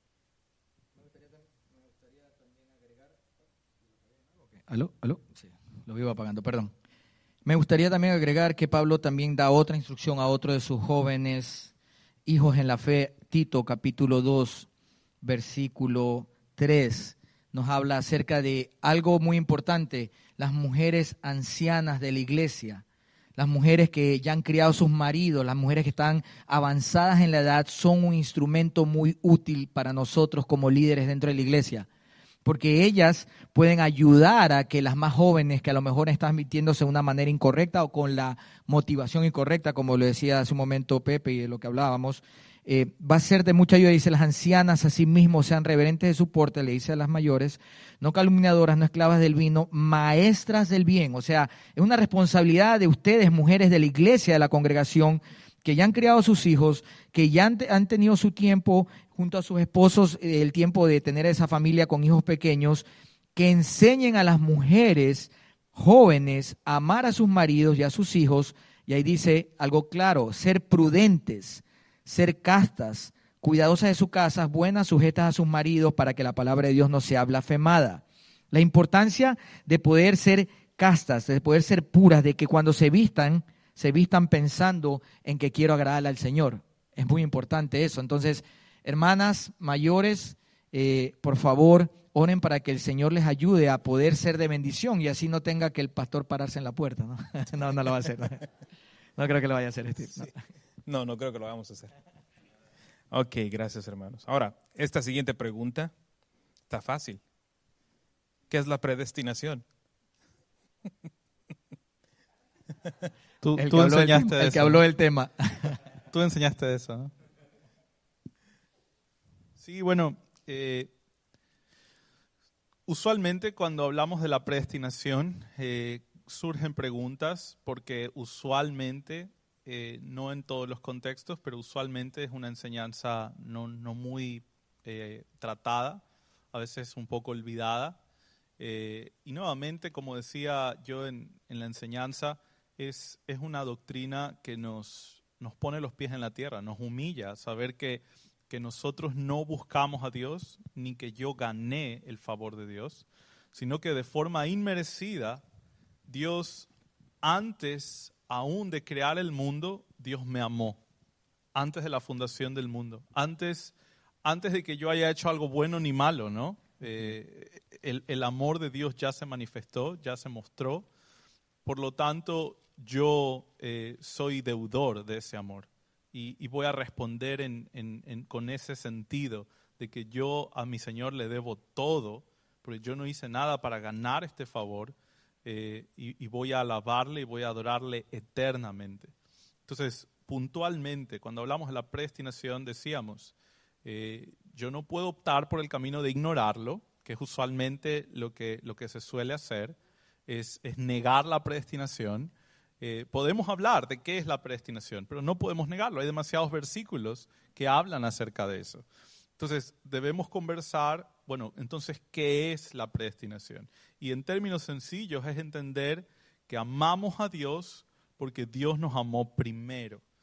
¿Aló? ¿Aló? Sí, lo vivo apagando, perdón. Me gustaría también agregar que Pablo también da otra instrucción a otro de sus jóvenes hijos en la fe. Tito, capítulo dos, versículo tres, nos habla acerca de algo muy importante, las mujeres ancianas de la iglesia, las mujeres que ya han criado sus maridos, las mujeres que están avanzadas en la edad, son un instrumento muy útil para nosotros como líderes dentro de la iglesia. Porque ellas pueden ayudar a que las más jóvenes, que a lo mejor están vistiéndose de una manera incorrecta o con la motivación incorrecta, como lo decía hace un momento Pepe y de lo que hablábamos, eh, va a ser de mucha ayuda. Dice, las ancianas asimismo sean reverentes de su porte, le dice a las mayores, no calumniadoras, no esclavas del vino, maestras del bien. O sea, es una responsabilidad de ustedes, mujeres de la iglesia, de la congregación, que ya han criado a sus hijos, que ya han, han tenido su tiempo junto a sus esposos, el tiempo de tener esa familia con hijos pequeños, que enseñen a las mujeres jóvenes a amar a sus maridos y a sus hijos, y ahí dice algo claro, ser prudentes, ser castas, cuidadosas de su casa, buenas, sujetas a sus maridos, para que la palabra de Dios no sea blasfemada. La importancia de poder ser castas, de poder ser puras, de que cuando se vistan, se vistan pensando en que quiero agradar al Señor. Es muy importante eso. Entonces, hermanas mayores, eh, por favor, oren para que el Señor les ayude a poder ser de bendición y así no tenga que el pastor pararse en la puerta, ¿no? No, no lo va a hacer. No, no creo que lo vaya a hacer. Steve. No. Sí. no, no creo que lo vamos a hacer. Ok, gracias, hermanos. Ahora, esta siguiente pregunta está fácil. ¿Qué es la predestinación? Tú, el tú que enseñaste el, de el eso. que habló del tema. Tú enseñaste de eso, ¿no? Sí, bueno, eh, usualmente cuando hablamos de la predestinación eh, surgen preguntas porque usualmente, eh, no en todos los contextos, pero usualmente es una enseñanza no, no muy eh, tratada, a veces un poco olvidada. Eh, y nuevamente, como decía yo en, en la enseñanza, es, es una doctrina que nos, nos pone los pies en la tierra, nos humilla, saber que, que nosotros no buscamos a Dios, ni que yo gané el favor de Dios, sino que de forma inmerecida, Dios, antes aún de crear el mundo, Dios me amó, antes de la fundación del mundo, antes, antes de que yo haya hecho algo bueno ni malo, ¿no? Eh, el, el amor de Dios ya se manifestó, ya se mostró, por lo tanto yo eh, soy deudor de ese amor y, y voy a responder en, en, en, con ese sentido de que yo a mi Señor le debo todo, porque yo no hice nada para ganar este favor eh, y, y voy a alabarle y voy a adorarle eternamente. Entonces, puntualmente, cuando hablamos de la predestinación, decíamos, eh, yo no puedo optar por el camino de ignorarlo, que es usualmente lo que, lo que se suele hacer, es, es negar la predestinación. Eh, podemos hablar de qué es la predestinación, pero no podemos negarlo. Hay demasiados versículos que hablan acerca de eso. Entonces, debemos conversar, bueno, entonces, ¿qué es la predestinación? Y en términos sencillos es entender que amamos a Dios porque Dios nos amó primero.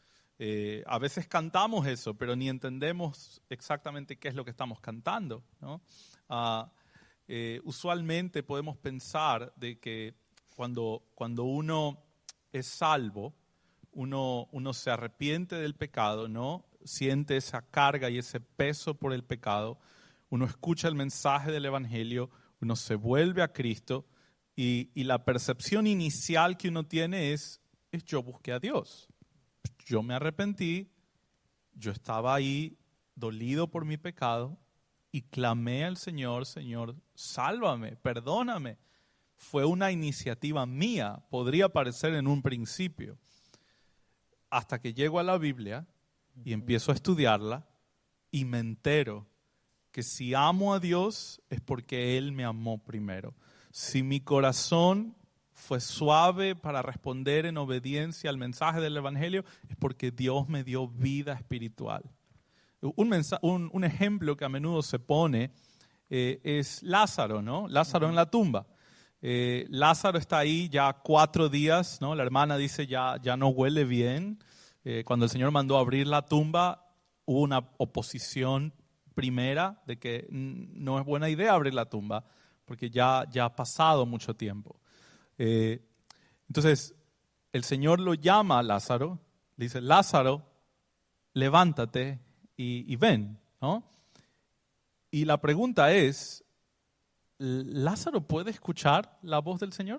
Eh, a veces cantamos eso, pero ni entendemos exactamente qué es lo que estamos cantando, ¿no? Uh, eh, usualmente podemos pensar de que cuando, cuando uno es salvo, uno, uno se arrepiente del pecado, ¿no? Siente esa carga y ese peso por el pecado, uno escucha el mensaje del Evangelio, uno se vuelve a Cristo y, y la percepción inicial que uno tiene es, es yo busqué a Dios. Yo me arrepentí, yo estaba ahí dolido por mi pecado y clamé al Señor, Señor, sálvame, perdóname. Fue una iniciativa mía, podría parecer en un principio, hasta que llego a la Biblia y empiezo a estudiarla y me entero que si amo a Dios es porque Él me amó primero. Si mi corazón fue suave para responder en obediencia al mensaje del Evangelio, es porque Dios me dio vida espiritual. Un, mensaje, un, un ejemplo que a menudo se pone eh, es Lázaro, ¿no? Lázaro en la tumba. Eh, Lázaro está ahí ya cuatro días, ¿no? La hermana dice ya, ya no huele bien. Eh, cuando el Señor mandó abrir la tumba, hubo una oposición primera de que no es buena idea abrir la tumba, porque ya, ya ha pasado mucho tiempo. Eh, entonces, el Señor lo llama a Lázaro, le dice, Lázaro, levántate y, y ven, ¿no? Y la pregunta es, ¿Lázaro puede escuchar la voz del Señor?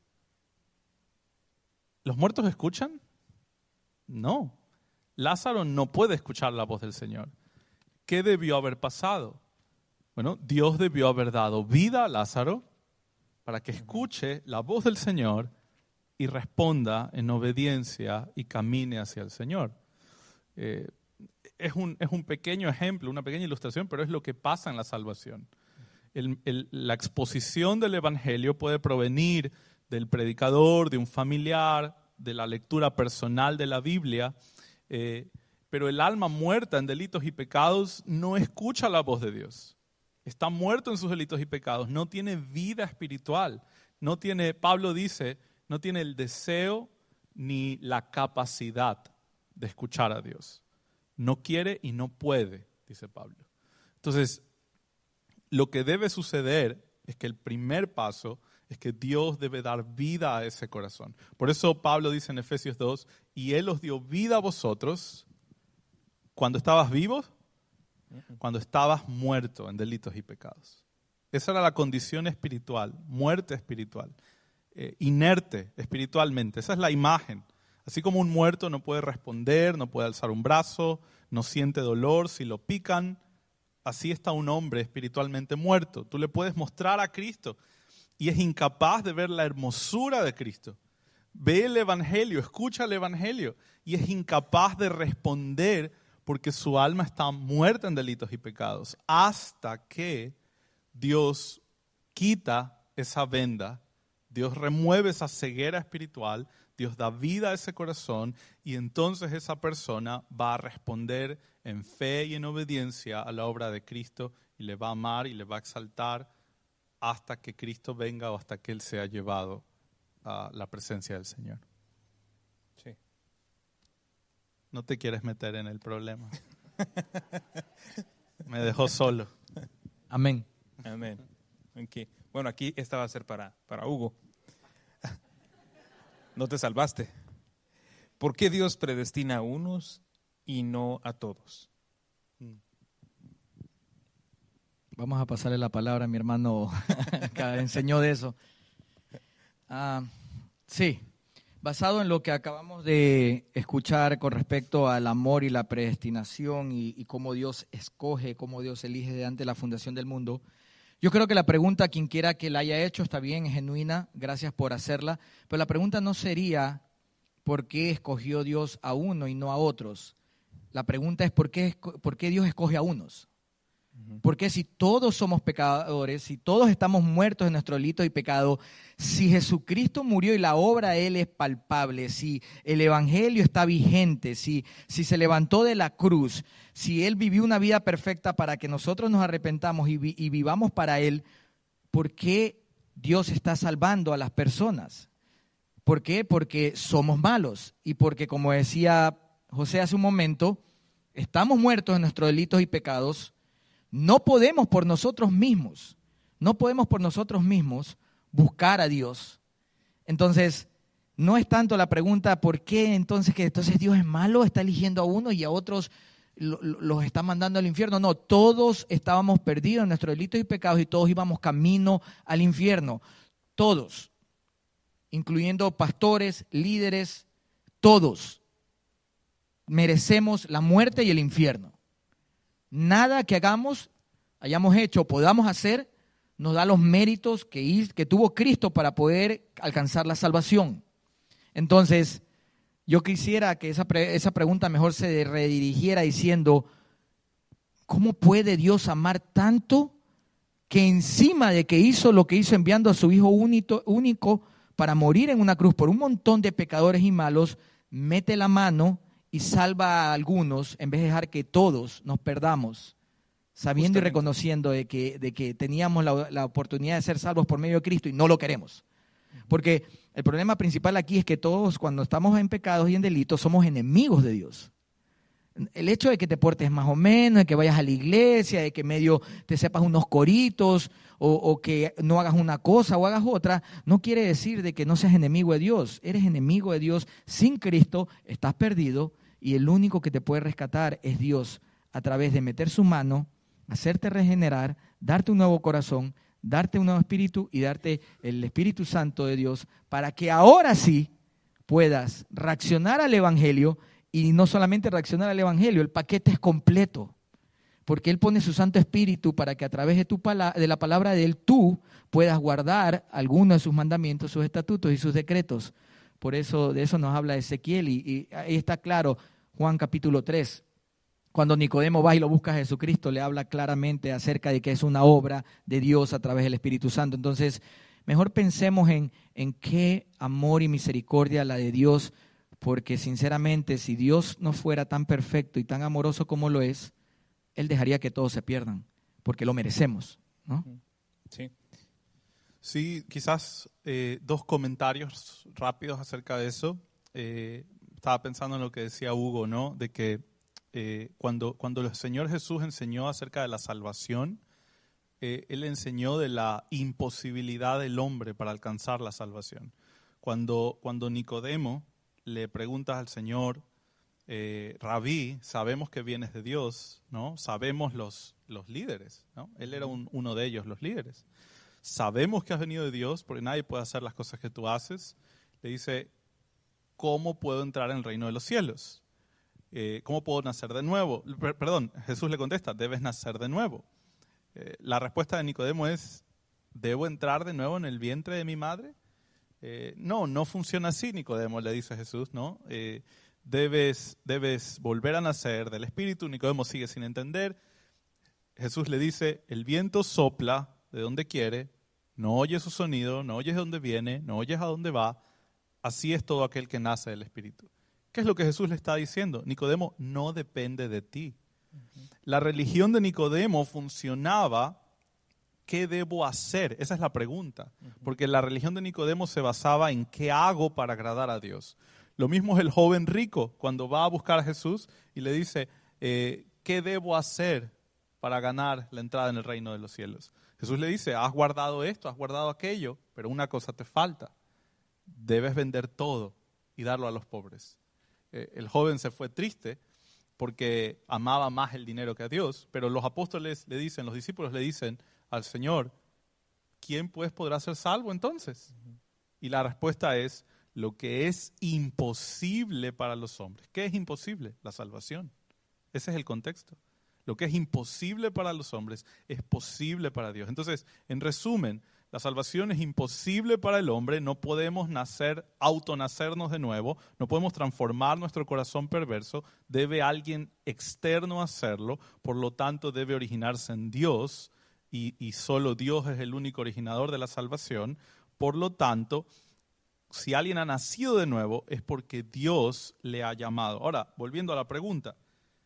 ¿Los muertos escuchan? No. Lázaro no puede escuchar la voz del Señor. ¿Qué debió haber pasado? Bueno, Dios debió haber dado vida a Lázaro para que escuche la voz del Señor y responda en obediencia y camine hacia el Señor. Eh, es, un, es un pequeño ejemplo, una pequeña ilustración, pero es lo que pasa en la salvación. El, el, la exposición del Evangelio puede provenir del predicador, de un familiar, de la lectura personal de la Biblia, eh, pero el alma muerta en delitos y pecados no escucha la voz de Dios. Está muerto en sus delitos y pecados, no tiene vida espiritual, no tiene, Pablo dice, no tiene el deseo ni la capacidad de escuchar a Dios. No quiere y no puede, dice Pablo. Entonces, lo que debe suceder es que el primer paso es que Dios debe dar vida a ese corazón. Por eso Pablo dice en Efesios dos, y Él os dio vida a vosotros cuando estabas vivos, cuando estabas muerto en delitos y pecados. Esa era la condición espiritual, muerte espiritual, eh, inerte espiritualmente. Esa es la imagen. Así como un muerto no puede responder, no puede alzar un brazo, no siente dolor si lo pican, así está un hombre espiritualmente muerto. Tú le puedes mostrar a Cristo y es incapaz de ver la hermosura de Cristo. Ve el Evangelio, escucha el Evangelio y es incapaz de responder porque su alma está muerta en delitos y pecados hasta que Dios quita esa venda, Dios remueve esa ceguera espiritual, Dios da vida a ese corazón y entonces esa persona va a responder en fe y en obediencia a la obra de Cristo y le va a amar y le va a exaltar hasta que Cristo venga o hasta que Él sea llevado a la presencia del Señor. Sí. No te quieres meter en el problema. Me dejó solo. Amén. Amén. Okay. Bueno, aquí esta va a ser para, para Hugo. No te salvaste. ¿Por qué Dios predestina a unos y no a todos? Vamos a pasarle la palabra a mi hermano que enseñó de eso. Ah, sí, basado en lo que acabamos de escuchar con respecto al amor y la predestinación y, y cómo Dios escoge, cómo Dios elige de antes la fundación del mundo, yo creo que la pregunta, quien quiera que la haya hecho, está bien, es genuina, gracias por hacerla, pero la pregunta no sería ¿por qué escogió Dios a uno y no a otros? La pregunta es ¿por qué, por qué Dios escoge a unos? Porque si todos somos pecadores, si todos estamos muertos en nuestro delito y pecado, si Jesucristo murió y la obra de Él es palpable, si el Evangelio está vigente, si, si se levantó de la cruz, si Él vivió una vida perfecta para que nosotros nos arrepentamos y, vi, y vivamos para Él, ¿por qué Dios está salvando a las personas? ¿Por qué? Porque somos malos y porque, como decía José hace un momento, estamos muertos en nuestros delitos y pecados, no podemos por nosotros mismos, no podemos por nosotros mismos buscar a Dios. Entonces, no es tanto la pregunta, ¿por qué entonces que entonces Dios es malo, está eligiendo a uno y a otros los está mandando al infierno? No, todos estábamos perdidos en nuestros delitos y pecados y todos íbamos camino al infierno. Todos, incluyendo pastores, líderes, todos merecemos la muerte y el infierno. Nada que hagamos, hayamos hecho o podamos hacer, nos da los méritos que, que tuvo Cristo para poder alcanzar la salvación. Entonces, yo quisiera que esa, pre, esa pregunta mejor se redirigiera diciendo, ¿cómo puede Dios amar tanto que encima de que hizo lo que hizo enviando a su Hijo único, único para morir en una cruz por un montón de pecadores y malos, mete la mano y salva a algunos en vez de dejar que todos nos perdamos, sabiendo Justamente. y reconociendo de que, de que teníamos la, la oportunidad de ser salvos por medio de Cristo y no lo queremos? Porque el problema principal aquí es que todos cuando estamos en pecados y en delitos somos enemigos de Dios. El hecho de que te portes más o menos, de que vayas a la iglesia, de que medio te sepas unos coritos o, o que no hagas una cosa o hagas otra, no quiere decir de que no seas enemigo de Dios. Eres enemigo de Dios. Sin Cristo estás perdido y el único que te puede rescatar es Dios a través de meter su mano, hacerte regenerar, darte un nuevo corazón, darte un nuevo espíritu y darte el Espíritu Santo de Dios para que ahora sí puedas reaccionar al Evangelio. Y no solamente reaccionar al Evangelio, el paquete es completo, porque Él pone su Santo Espíritu para que a través de, tu pala- de la palabra de Él tú puedas guardar algunos de sus mandamientos, sus estatutos y sus decretos. Por eso de eso nos habla Ezequiel y, y ahí está claro Juan capítulo tres. Cuando Nicodemo va y lo busca a Jesucristo, le habla claramente acerca de que es una obra de Dios a través del Espíritu Santo. Entonces, mejor pensemos en, en qué amor y misericordia la de Dios. Porque sinceramente, si Dios no fuera tan perfecto y tan amoroso como lo es, Él dejaría que todos se pierdan, porque lo merecemos, ¿no? Sí. Sí, quizás eh, dos comentarios rápidos acerca de eso. Eh, estaba pensando en lo que decía Hugo, ¿no? De que eh, cuando, cuando el Señor Jesús enseñó acerca de la salvación, eh, Él enseñó de la imposibilidad del hombre para alcanzar la salvación. Cuando, cuando Nicodemo le preguntas al Señor, eh, Rabí, sabemos que vienes de Dios, ¿no? Sabemos los, los líderes, ¿no? Él era un, uno de ellos, los líderes. Sabemos que has venido de Dios, porque nadie puede hacer las cosas que tú haces. Le dice, ¿cómo puedo entrar en el reino de los cielos? Eh, ¿Cómo puedo nacer de nuevo? Per- perdón, Jesús le contesta, debes nacer de nuevo. Eh, la respuesta de Nicodemo es, ¿debo entrar de nuevo en el vientre de mi madre? Eh, no, no funciona así, Nicodemo, le dice Jesús, ¿no? Eh, debes, debes volver a nacer del Espíritu. Nicodemo sigue sin entender. Jesús le dice, el viento sopla de donde quiere, no oyes su sonido, no oyes de dónde viene, no oyes a dónde va. Así es todo aquel que nace del Espíritu. ¿Qué es lo que Jesús le está diciendo? Nicodemo, no depende de ti. Uh-huh. La religión de Nicodemo funcionaba. ¿Qué debo hacer? Esa es la pregunta. Porque la religión de Nicodemo se basaba en qué hago para agradar a Dios. Lo mismo es el joven rico cuando va a buscar a Jesús y le dice, eh, ¿qué debo hacer para ganar la entrada en el reino de los cielos? Jesús le dice, has guardado esto, has guardado aquello, pero una cosa te falta. Debes vender todo y darlo a los pobres. Eh, el joven se fue triste porque amaba más el dinero que a Dios, pero los apóstoles le dicen, los discípulos le dicen al Señor, ¿quién pues podrá ser salvo entonces? Uh-huh. Y la respuesta es, lo que es imposible para los hombres. ¿Qué es imposible? La salvación. Ese es el contexto. Lo que es imposible para los hombres es posible para Dios. Entonces, en resumen, la salvación es imposible para el hombre, no podemos nacer, autonacernos de nuevo, no podemos transformar nuestro corazón perverso, debe alguien externo hacerlo, por lo tanto debe originarse en Dios, y, y solo Dios es el único originador de la salvación. Por lo tanto, si alguien ha nacido de nuevo es porque Dios le ha llamado. Ahora, volviendo a la pregunta,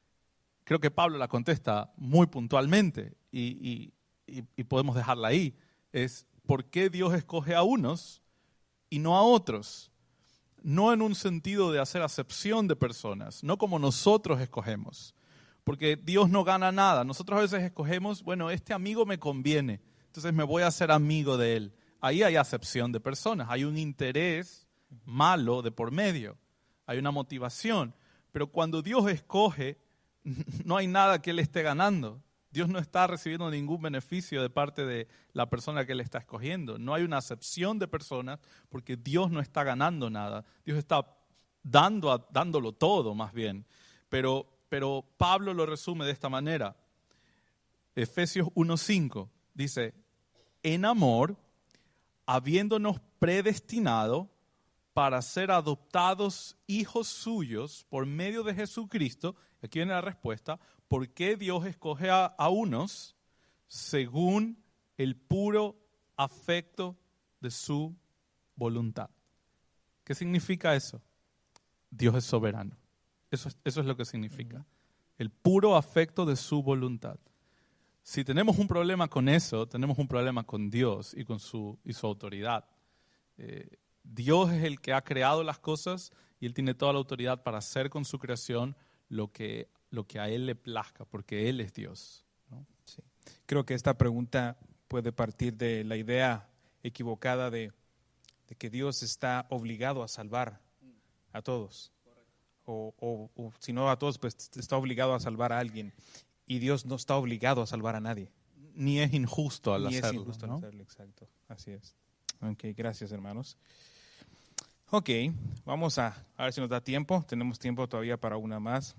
creo que Pablo la contesta muy puntualmente y, y, y podemos dejarla ahí. Es, ¿por qué Dios escoge a unos y no a otros? no en un sentido de hacer acepción de personas, no como nosotros escogemos, porque Dios no gana nada. Nosotros a veces escogemos, bueno, este amigo me conviene, entonces me voy a hacer amigo de él. Ahí hay acepción de personas, hay un interés malo de por medio, hay una motivación. Pero cuando Dios escoge, no hay nada que Él esté ganando. Dios no está recibiendo ningún beneficio de parte de la persona que Él está escogiendo. No hay una acepción de personas porque Dios no está ganando nada. Dios está dando a, dándolo todo más bien. Pero, pero Pablo lo resume de esta manera. Efesios uno cinco dice, en amor, habiéndonos predestinado para ser adoptados hijos suyos por medio de Jesucristo. Aquí viene la respuesta. ¿Por qué Dios escoge a, a unos según el puro afecto de su voluntad? ¿Qué significa eso? Dios es soberano. Eso, eso es lo que significa. El puro afecto de su voluntad. Si tenemos un problema con eso, tenemos un problema con Dios y con su, y su autoridad. Eh, Dios es el que ha creado las cosas y Él tiene toda la autoridad para hacer con su creación lo que, lo que a Él le plazca, porque Él es Dios, ¿no? Sí. Creo que esta pregunta puede partir de la idea equivocada de, de que Dios está obligado a salvar a todos. O, o, o si no a todos, pues está obligado a salvar a alguien. Y Dios no está obligado a salvar a nadie. Ni es injusto al Ni hacerlo. es injusto ¿no? al hacerlo, exacto. Así es. Ok, gracias hermanos. Ok, vamos a, a ver si nos da tiempo. Tenemos tiempo todavía para una más.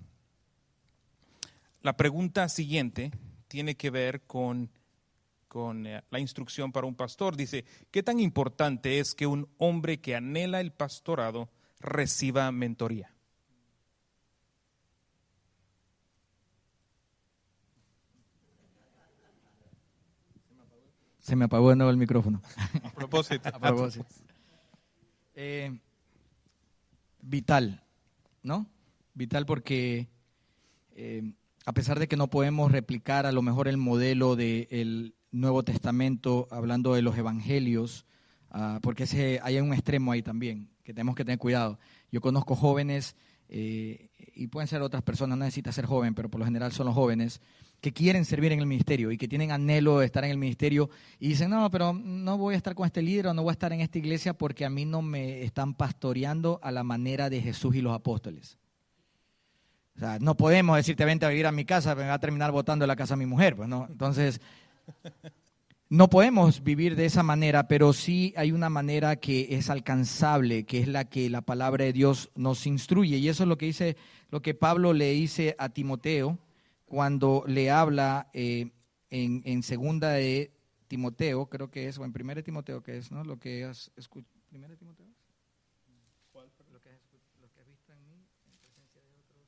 La pregunta siguiente tiene que ver con, con eh, la instrucción para un pastor. Dice, ¿qué tan importante es que un hombre que anhela el pastorado reciba mentoría? Se me apagó de nuevo el micrófono. A propósito. A propósito. Eh, vital, ¿no? Vital porque eh, a pesar de que no podemos replicar a lo mejor el modelo del Nuevo Testamento, hablando de los evangelios, uh, porque ese, hay un extremo ahí también, que tenemos que tener cuidado. Yo conozco jóvenes, eh, y pueden ser otras personas, no necesita ser joven, pero por lo general son los jóvenes, que quieren servir en el ministerio y que tienen anhelo de estar en el ministerio y dicen, no, pero no voy a estar con este líder o no voy a estar en esta iglesia porque a mí no me están pastoreando a la manera de Jesús y los apóstoles. O sea, no podemos decirte, vente a vivir a mi casa, me va a terminar botando de la casa a mi mujer, pues no. Entonces, no podemos vivir de esa manera, pero sí hay una manera que es alcanzable, que es la que la palabra de Dios nos instruye. Y eso es lo que dice, lo que Pablo le dice a Timoteo, cuando le habla eh, en, en segunda de Timoteo, creo que es, o en primera de Timoteo, que es, ¿no? Lo que has escuchado. ¿Primera de Timoteo? ¿Cuál? Lo que has, lo que has visto en mí, en presencia de otros.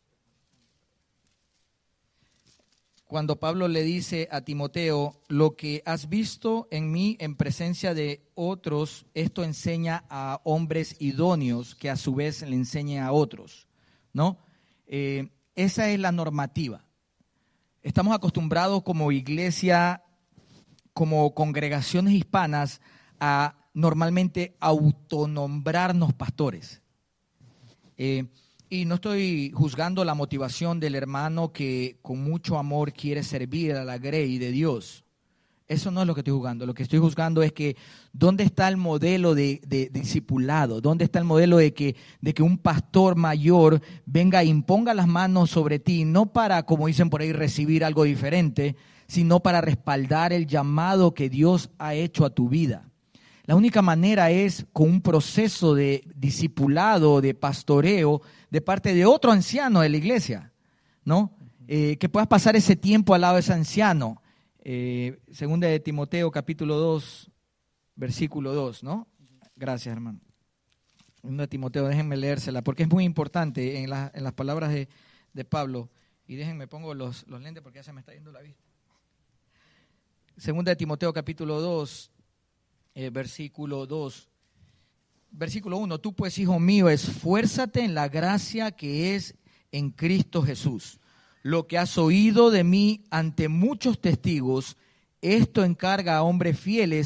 Cuando Pablo le dice a Timoteo, lo que has visto en mí en presencia de otros, esto enseña a hombres idóneos que a su vez le enseñen a otros, ¿no? Eh, esa es la normativa. Estamos acostumbrados como iglesia, como congregaciones hispanas, a normalmente autonombrarnos pastores. Eh, y no estoy juzgando la motivación del hermano que con mucho amor quiere servir a la grey de Dios. Eso no es lo que estoy juzgando. Lo que estoy juzgando es que ¿dónde está el modelo de, de, de discipulado? ¿Dónde está el modelo de que, de que un pastor mayor venga e imponga las manos sobre ti? No para, como dicen por ahí, recibir algo diferente, sino para respaldar el llamado que Dios ha hecho a tu vida. La única manera es con un proceso de discipulado, de pastoreo, de parte de otro anciano de la iglesia, ¿no? Eh, que puedas pasar ese tiempo al lado de ese anciano. Eh, segunda de Timoteo, capítulo dos, versículo dos, ¿no? Gracias, hermano. Segunda de Timoteo, déjenme leérsela, porque es muy importante en, la, en las palabras de, de Pablo. Y déjenme, pongo los, los lentes porque ya se me está yendo la vista. Segunda de Timoteo, capítulo dos, eh, versículo dos. Versículo uno, tú pues, hijo mío, esfuérzate en la gracia que es en Cristo Jesús. Lo que has oído de mí ante muchos testigos, esto encarga a hombres fieles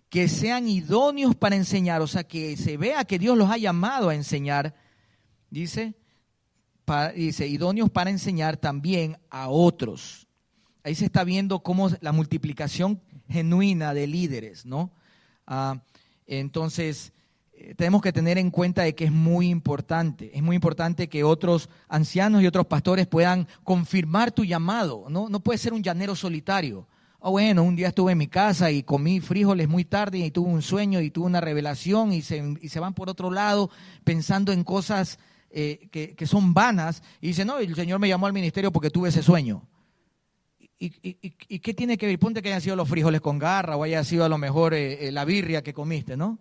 que sean idóneos para enseñar, o sea, que se vea que Dios los ha llamado a enseñar, dice, para, dice, idóneos para enseñar también a otros. Ahí se está viendo cómo la multiplicación genuina de líderes, ¿no? Ah, entonces, eh, tenemos que tener en cuenta de que es muy importante, es muy importante que otros ancianos y otros pastores puedan confirmar tu llamado, ¿no? No puedes ser un llanero solitario. Oh, bueno, un día estuve en mi casa y comí frijoles muy tarde y tuve un sueño y tuve una revelación y se, y se van por otro lado pensando en cosas eh, que, que son vanas y dicen, no, el Señor me llamó al ministerio porque tuve ese sueño. ¿Y, y, y, y qué tiene que ver? Ponte que hayan sido los frijoles con garra o haya sido a lo mejor eh, eh, la birria que comiste, ¿no?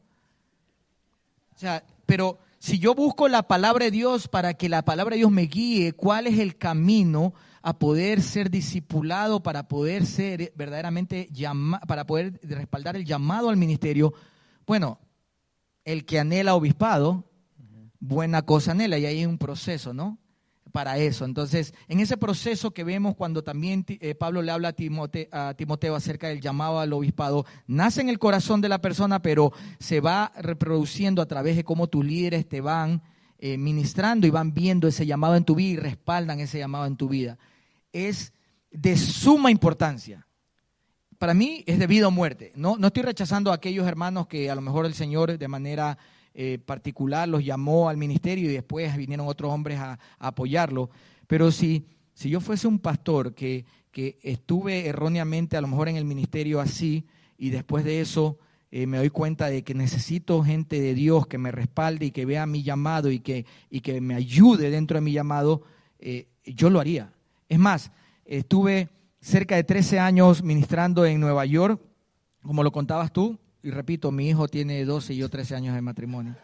O sea, pero si yo busco la palabra de Dios para que la palabra de Dios me guíe, ¿cuál es el camino a poder ser discipulado, para poder ser verdaderamente llama, para poder respaldar el llamado al ministerio? Bueno, el que anhela obispado, buena cosa anhela, y ahí hay un proceso, ¿no? Para eso. Entonces, en ese proceso que vemos cuando también eh, Pablo le habla a, Timote, a Timoteo acerca del llamado al obispado, nace en el corazón de la persona, pero se va reproduciendo a través de cómo tus líderes te van eh, ministrando y van viendo ese llamado en tu vida y respaldan ese llamado en tu vida. Es de suma importancia. Para mí es de vida o muerte. No, no estoy rechazando a aquellos hermanos que a lo mejor el Señor de manera eh, particular los llamó al ministerio y después vinieron otros hombres a, a apoyarlo. Pero si, si yo fuese un pastor que, que estuve erróneamente a lo mejor en el ministerio así y después de eso eh, me doy cuenta de que necesito gente de Dios que me respalde y que vea mi llamado y que, y que me ayude dentro de mi llamado, eh, yo lo haría. Es más, estuve cerca de trece años ministrando en Nueva York, como lo contabas tú, y repito, mi hijo tiene doce y yo trece años de matrimonio.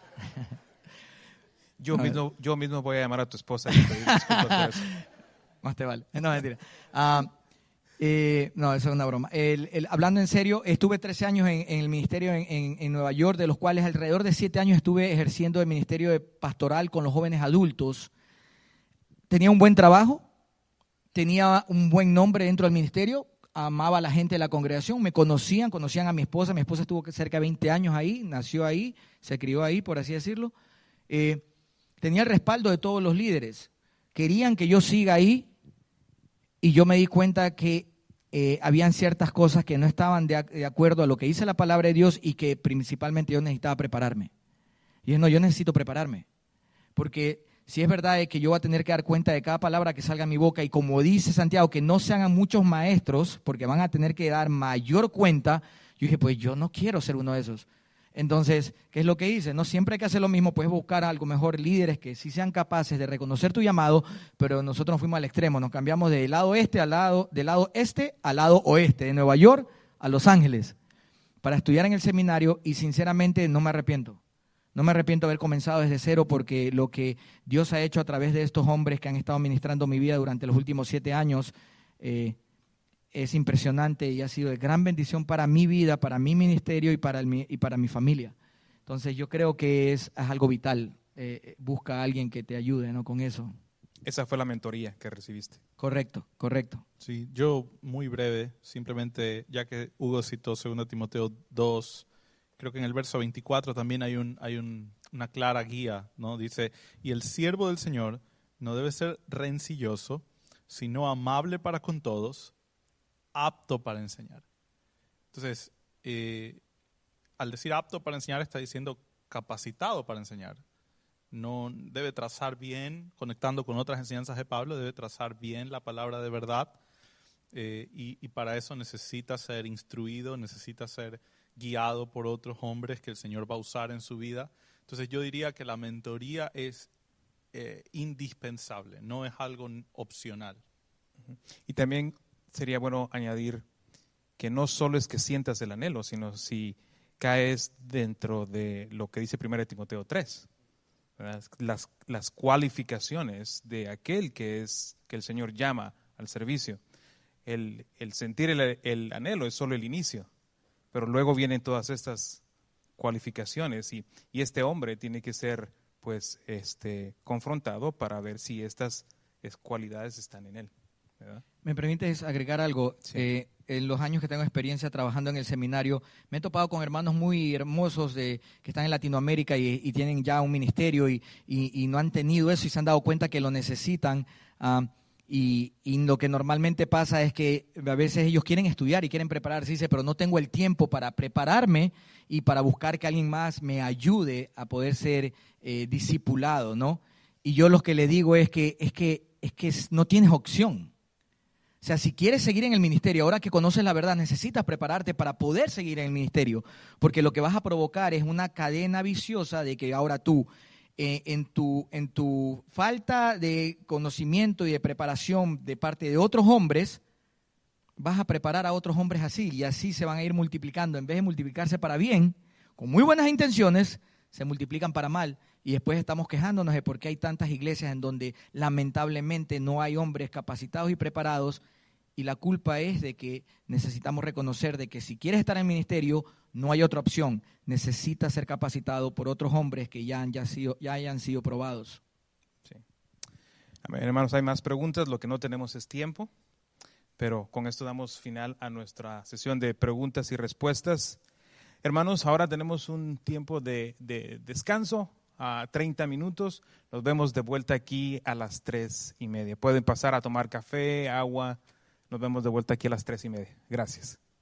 Yo mismo, yo mismo voy a llamar a tu esposa y pedir disculpas por eso. Más te vale. No, mentira. Uh, eh, no, eso es una broma. El, el, hablando en serio, estuve trece años en, en el ministerio en, en, en Nueva York, de los cuales alrededor de siete años estuve ejerciendo el ministerio de pastoral con los jóvenes adultos. Tenía un buen trabajo, tenía un buen nombre dentro del ministerio, amaba a la gente de la congregación, me conocían, conocían a mi esposa, mi esposa estuvo cerca de veinte años ahí, nació ahí, se crió ahí, por así decirlo. Eh, tenía el respaldo de todos los líderes, querían que yo siga ahí y yo me di cuenta que eh, habían ciertas cosas que no estaban de, de acuerdo a lo que dice la palabra de Dios y que principalmente yo necesitaba prepararme. Y yo no, yo necesito prepararme, porque si es verdad que yo voy a tener que dar cuenta de cada palabra que salga a mi boca y como dice Santiago, que no se hagan muchos maestros porque van a tener que dar mayor cuenta, yo dije, pues yo no quiero ser uno de esos. Entonces, ¿qué es lo que hice? No siempre hay que hacer lo mismo, puedes buscar algo mejor, líderes que sí sean capaces de reconocer tu llamado, pero nosotros nos fuimos al extremo, nos cambiamos del lado este al lado, del lado este al lado oeste, de Nueva York a Los Ángeles, para estudiar en el seminario y sinceramente no me arrepiento. No me arrepiento de haber comenzado desde cero porque lo que Dios ha hecho a través de estos hombres que han estado ministrando mi vida durante los últimos siete años eh, es impresionante y ha sido de gran bendición para mi vida, para mi ministerio y para, el, y para mi familia. Entonces yo creo que es, es algo vital. Eh, busca a alguien que te ayude, ¿no? Con eso. Esa fue la mentoría que recibiste. Correcto, correcto. Sí, yo muy breve, simplemente ya que Hugo citó segundo Timoteo dos, creo que en el verso veinticuatro también hay, un, hay un, una clara guía, ¿no? Dice, y el siervo del Señor no debe ser rencilloso, sino amable para con todos, apto para enseñar. Entonces, eh, al decir apto para enseñar, está diciendo capacitado para enseñar. No debe trazar bien, conectando con otras enseñanzas de Pablo, debe trazar bien la palabra de verdad, eh, y, y para eso necesita ser instruido, necesita ser guiado por otros hombres que el Señor va a usar en su vida. Entonces yo diría que la mentoría es eh, indispensable, no es algo opcional. Y también sería bueno añadir que no solo es que sientas el anhelo, sino si caes dentro de lo que dice primero Timoteo tres, ¿verdad? Las, las cualificaciones de aquel que es que el Señor llama al servicio. El, el sentir el, el anhelo es solo el inicio. Pero luego vienen todas estas cualificaciones y, y este hombre tiene que ser pues este confrontado para ver si estas es, cualidades están en él, ¿verdad? ¿Me permites agregar algo? Sí. Eh, en los años que tengo experiencia trabajando en el seminario, me he topado con hermanos muy hermosos de, que están en Latinoamérica y, y tienen ya un ministerio y, y, y no han tenido eso y se han dado cuenta que lo necesitan. Uh, y, y lo que normalmente pasa es que a veces ellos quieren estudiar y quieren prepararse, dice, pero no tengo el tiempo para prepararme y para buscar que alguien más me ayude a poder ser eh, discipulado, ¿no? Y yo lo que le digo es que, es que, es que no tienes opción. O sea, si quieres seguir en el ministerio, ahora que conoces la verdad, necesitas prepararte para poder seguir en el ministerio, porque lo que vas a provocar es una cadena viciosa de que ahora tú, eh, en tu, en tu falta de conocimiento y de preparación de parte de otros hombres, vas a preparar a otros hombres así, y así se van a ir multiplicando. En vez de multiplicarse para bien, con muy buenas intenciones, se multiplican para mal. Y después estamos quejándonos de por qué hay tantas iglesias en donde lamentablemente no hay hombres capacitados y preparados, y la culpa es de que necesitamos reconocer de que si quieres estar en el ministerio no hay otra opción, necesitas ser capacitado por otros hombres que ya, han, ya, sido, ya hayan sido probados. Sí. Amén, hermanos, hay más preguntas, lo que no tenemos es tiempo, pero con esto damos final a nuestra sesión de preguntas y respuestas. Hermanos, ahora tenemos un tiempo de, de descanso. A treinta minutos, nos vemos de vuelta aquí a las tres y media. Pueden pasar a tomar café, agua, nos vemos de vuelta aquí a las tres y media. Gracias.